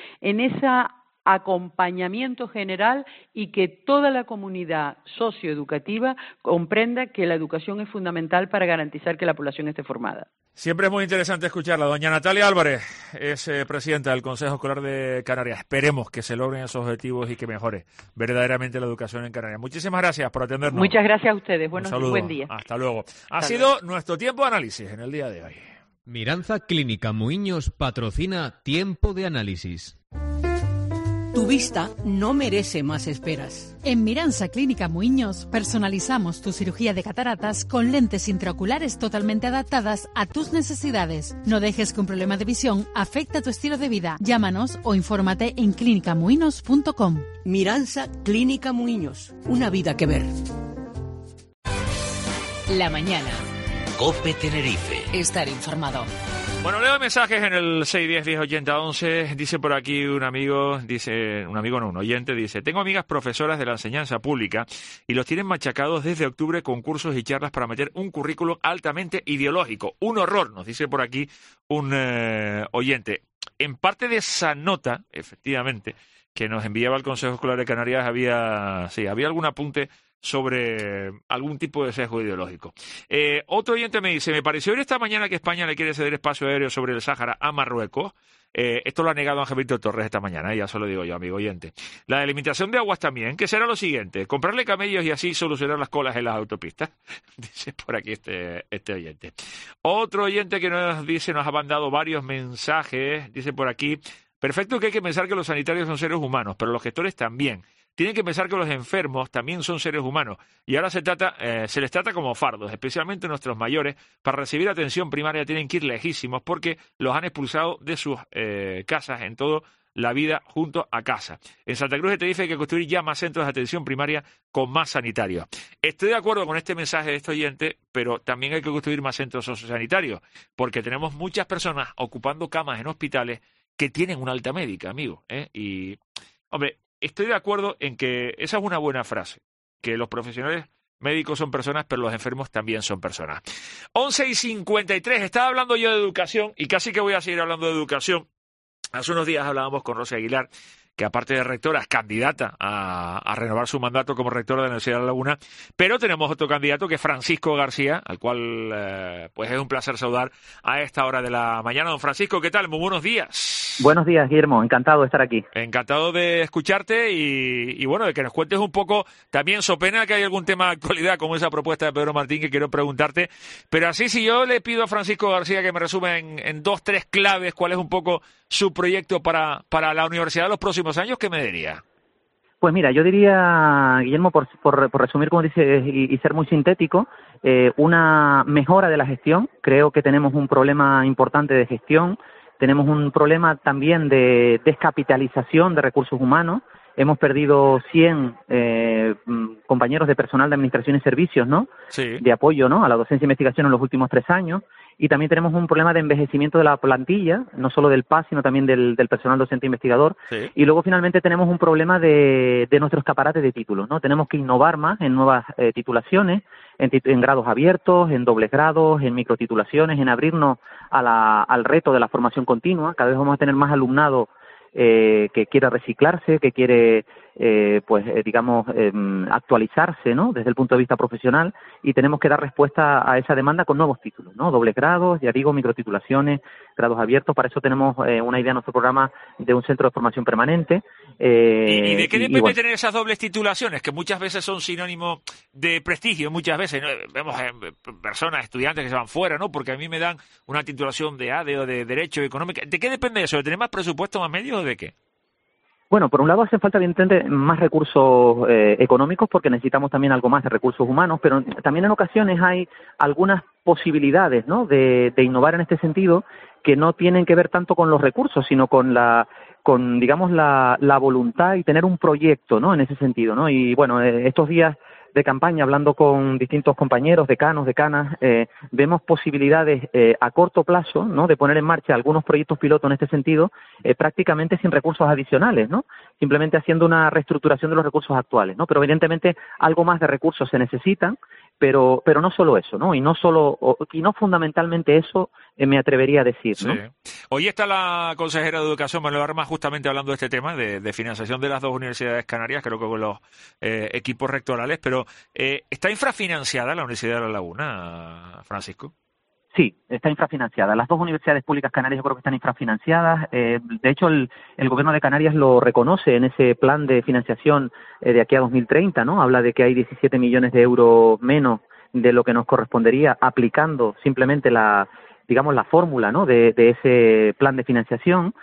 acompañamiento general y que toda la comunidad socioeducativa comprenda que la educación es fundamental para garantizar que la población esté formada. Siempre es muy interesante escucharla. Doña Natalia Álvarez es presidenta del Consejo Escolar de Canarias. Esperemos que se logren esos objetivos y que mejore verdaderamente la educación en Canarias. Muchísimas gracias por atendernos. Muchas gracias a ustedes. Buen día. Hasta luego. Ha sido nuestro tiempo de análisis en el día de hoy. Miranza Clínica Muiños patrocina Tiempo de Análisis. Tu vista no merece más esperas. En Miranza Clínica Muiños personalizamos tu cirugía de cataratas con lentes intraoculares totalmente adaptadas a tus necesidades. No dejes que un problema de visión afecte tu estilo de vida. Llámanos o infórmate en clinicamuinos.com. Miranza Clínica Muiños, una vida que ver. La mañana. COPE Tenerife. Estar informado. Bueno, leo mensajes en el 610-1080-11. Dice por aquí un oyente, dice: tengo amigas profesoras de la enseñanza pública y los tienen machacados desde octubre con cursos y charlas para meter un currículum altamente ideológico. Un horror, nos dice por aquí un oyente. En parte de esa nota, efectivamente, que nos enviaba el Consejo Escolar de Canarias, había algún apunte sobre algún tipo de sesgo ideológico. Otro oyente me dice: me pareció ver esta mañana que España le quiere ceder espacio aéreo sobre el Sáhara a Marruecos. Esto lo ha negado Ángel Víctor Torres esta mañana, ya se lo digo yo, amigo oyente. La delimitación de aguas también, que será lo siguiente: comprarle camellos y así solucionar las colas en las autopistas. Dice por aquí este oyente. Otro oyente que nos ha mandado varios mensajes, dice por aquí: perfecto que hay que pensar que los sanitarios son seres humanos, pero los gestores también. Tienen que pensar que los enfermos también son seres humanos y ahora se les trata como fardos, especialmente nuestros mayores. Para recibir atención primaria tienen que ir lejísimos porque los han expulsado de sus casas en toda la vida junto a casa. En Santa Cruz de Tenerife hay que construir ya más centros de atención primaria con más sanitarios. Estoy de acuerdo con este mensaje de este oyente, pero también hay que construir más centros sociosanitarios porque tenemos muchas personas ocupando camas en hospitales que tienen una alta médica, amigo. Y, hombre, estoy de acuerdo en que esa es una buena frase, que los profesionales médicos son personas, pero los enfermos también son personas. 11:53, estaba hablando yo de educación y casi que voy a seguir hablando de educación. Hace unos días hablábamos con Rosy Aguilar, que aparte de rectora es candidata a renovar su mandato como rectora de la Universidad de La Laguna, pero tenemos otro candidato que es Francisco García, al cual pues es un placer saludar a esta hora de la mañana. Don Francisco, ¿qué tal? Muy buenos días. Buenos días, Guillermo, encantado de estar aquí. Encantado de escucharte y bueno, de que nos cuentes un poco también, so pena que hay algún tema de actualidad como esa propuesta de Pedro Martín que quiero preguntarte, pero así si yo le pido a Francisco García que me resuma en 2, 3 claves cuál es un poco su proyecto para la universidad de los próximos años, ¿qué me diría? Pues mira, yo diría, Guillermo, por resumir, como dices, y ser muy sintético, una mejora de la gestión. Creo que tenemos un problema importante de gestión, tenemos un problema también de descapitalización de recursos humanos. Hemos perdido 100 compañeros de personal de administración y servicios, ¿no? Sí. De apoyo, ¿no? A la docencia e investigación en los últimos 3 años. Y también tenemos un problema de envejecimiento de la plantilla, no solo del PAS, sino también del personal docente investigador. Sí. Y luego finalmente tenemos un problema de nuestro escaparate de títulos, ¿no? Tenemos que innovar más en nuevas titulaciones, en grados abiertos, en dobles grados, en microtitulaciones, en abrirnos al reto de la formación continua. Cada vez vamos a tener más alumnado que quiere reciclarse, que quiere actualizarse, ¿no? Desde el punto de vista profesional, y tenemos que dar respuesta a esa demanda con nuevos títulos, ¿no? Dobles grados, ya digo, microtitulaciones, grados abiertos. Para eso tenemos una idea en nuestro programa de un centro de formación permanente. ¿Y de qué depende tener esas dobles titulaciones? Que muchas veces son sinónimo de prestigio, muchas veces, ¿no? Vemos personas, estudiantes que se van fuera, ¿no? Porque a mí me dan una titulación de ADE o de Derecho Económico. ¿De qué depende eso? ¿De tener más presupuesto, más medios o de qué? Bueno, por un lado hacen falta, evidentemente, más recursos económicos, porque necesitamos también algo más de recursos humanos, pero también en ocasiones hay algunas posibilidades, ¿no?, de innovar en este sentido, que no tienen que ver tanto con los recursos, sino con la voluntad y tener un proyecto, ¿no?, en ese sentido, ¿no? Y bueno, estos días de campaña, hablando con distintos compañeros, decanos, decanas, vemos posibilidades a corto plazo, ¿no?, de poner en marcha algunos proyectos piloto en este sentido, prácticamente sin recursos adicionales, ¿no? Simplemente haciendo una reestructuración de los recursos actuales, ¿no? Pero evidentemente algo más de recursos se necesitan, pero no solo eso, ¿no? Y no fundamentalmente eso, me atrevería a decir, ¿no? Sí. Hoy está la consejera de Educación, Manuel Armas, justamente hablando de este tema de financiación de las 2 universidades canarias, creo que con los equipos rectorales, pero ¿está infrafinanciada la Universidad de La Laguna, Francisco? Sí, está infrafinanciada. Las 2 universidades públicas canarias yo creo que están infrafinanciadas. De hecho, el Gobierno de Canarias lo reconoce en ese plan de financiación de aquí a 2030, ¿no? Habla de que hay 17 millones de euros menos de lo que nos correspondería aplicando simplemente la fórmula, ¿no?, de ese plan de financiación.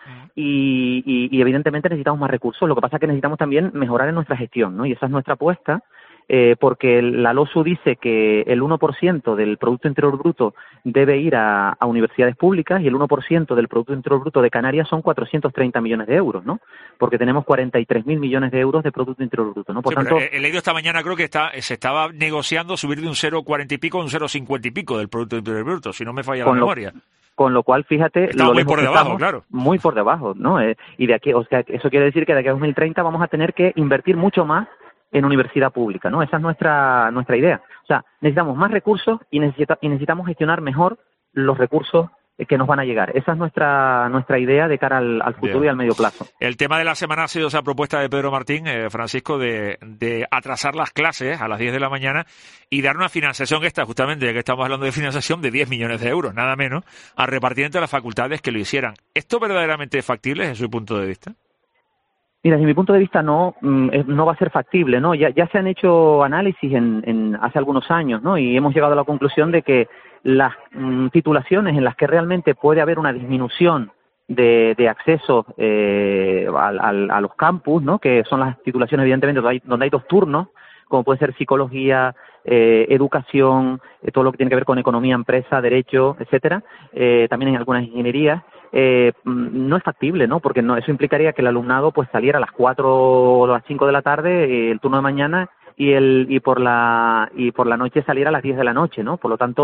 Y evidentemente necesitamos más recursos. Lo que pasa es que necesitamos también mejorar en nuestra gestión, ¿no? Y esa es nuestra apuesta. Porque la LOSU dice que el 1% del Producto Interior Bruto debe ir a universidades públicas, y el 1% del Producto Interior Bruto de Canarias son 430 millones de euros, ¿no? Porque tenemos 43.000 millones de euros de Producto Interior Bruto, ¿no? Por tanto, pero he leído esta mañana, creo que se estaba negociando subir de un 0,40 y pico a un 0,50 y pico del Producto Interior Bruto, si no me falla la memoria. Con lo cual, fíjate, estamos muy por debajo, claro. Muy por debajo, ¿no? Y de aquí, o sea, eso quiere decir que de aquí a 2030 vamos a tener que invertir mucho más en universidad pública, ¿no? Esa es nuestra idea. O sea, necesitamos más recursos y necesitamos gestionar mejor los recursos que nos van a llegar. Esa es nuestra idea de cara al futuro. Bien. Y al medio plazo. El tema de la semana ha sido esa propuesta de Pedro Martín, Francisco, de atrasar las clases a las 10 de la mañana y dar una financiación justamente, ya que estamos hablando de financiación, de 10 millones de euros, nada menos, a repartir entre las facultades que lo hicieran. ¿Esto verdaderamente es factible desde su punto de vista? Mira, desde mi punto de vista no va a ser factible, ¿no? Ya se han hecho análisis hace algunos años, ¿no? Y hemos llegado a la conclusión de que las titulaciones en las que realmente puede haber una disminución de acceso a los campus, ¿no?, que son las titulaciones evidentemente donde hay 2 turnos, como puede ser psicología, educación, todo lo que tiene que ver con economía, empresa, derecho, etcétera, también en algunas ingenierías. No es factible, ¿no? Porque eso implicaría que el alumnado pues saliera a las 4 o a las 5 de la tarde, el turno de mañana, y por la noche saliera a las 10 de la noche, ¿no? Por lo tanto,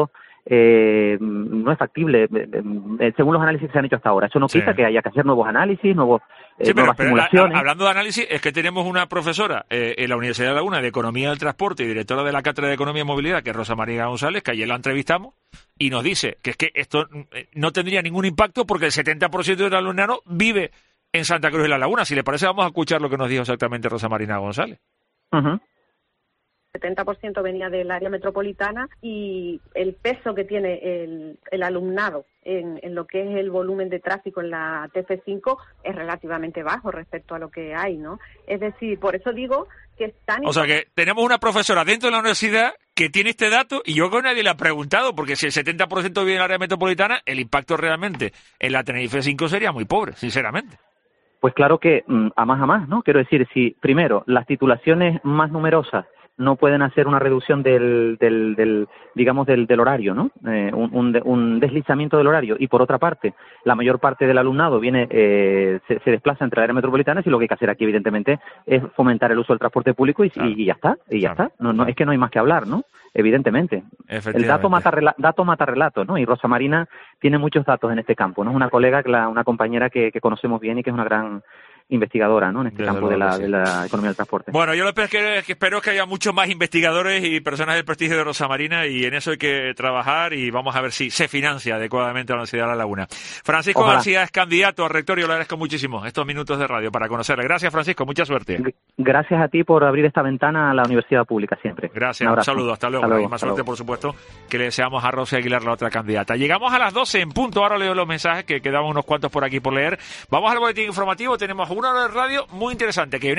no es factible según los análisis que se han hecho hasta ahora. Eso no quita que haya que hacer nuevos análisis, nuevas simulaciones. Hablando de análisis, es que tenemos una profesora en la Universidad de Laguna de Economía del Transporte y directora de la Cátedra de Economía y Movilidad, que es Rosa Marina González, que ayer la entrevistamos, y nos dice que es que esto no tendría ningún impacto porque el 70% del alumnado vive en Santa Cruz de la Laguna. Si le parece, vamos a escuchar lo que nos dijo exactamente Rosa Marina González. Uh-huh. 70% venía del área metropolitana y el peso que tiene el alumnado en lo que es el volumen de tráfico en la TF5 es relativamente bajo respecto a lo que hay, ¿no? Es decir, por eso digo que es tan... O sea que tenemos una profesora dentro de la universidad que tiene este dato y yo con nadie le ha preguntado, porque si el 70% vive en el área metropolitana, el impacto realmente en la Tenerife 5 sería muy pobre, sinceramente. Pues claro que a más, ¿no? Quiero decir, si primero las titulaciones más numerosas no pueden hacer una reducción del horario, ¿no? Un deslizamiento del horario. Y por otra parte, la mayor parte del alumnado se desplaza entre la área metropolitana, y lo que hay que hacer aquí, evidentemente, es fomentar el uso del transporte público y ya está. No, es que no hay más que hablar, ¿no? Evidentemente. El dato mata relato, ¿no? Y Rosa Marina tiene muchos datos en este campo, ¿no? Es una colega, una compañera que conocemos bien y que es una gran investigadora, ¿no? En este campo de la economía del transporte. Bueno, yo lo que espero es que haya muchos más investigadores y personas del prestigio de Rosa Marina, y en eso hay que trabajar, y vamos a ver si se financia adecuadamente la Universidad de La Laguna. Francisco Ojalá. García es candidato a rector, yo le agradezco muchísimo estos minutos de radio para conocerle. Gracias, Francisco, mucha suerte. Gracias a ti por abrir esta ventana a la universidad pública siempre. Gracias, un saludo, hasta luego. Y más suerte, por supuesto, que le deseamos a Rosa Aguilar, la otra candidata. Llegamos a las 12 en punto, ahora leo los mensajes, que quedaban unos cuantos por aquí por leer. Vamos al boletín informativo, tenemos una hora de radio muy interesante que viene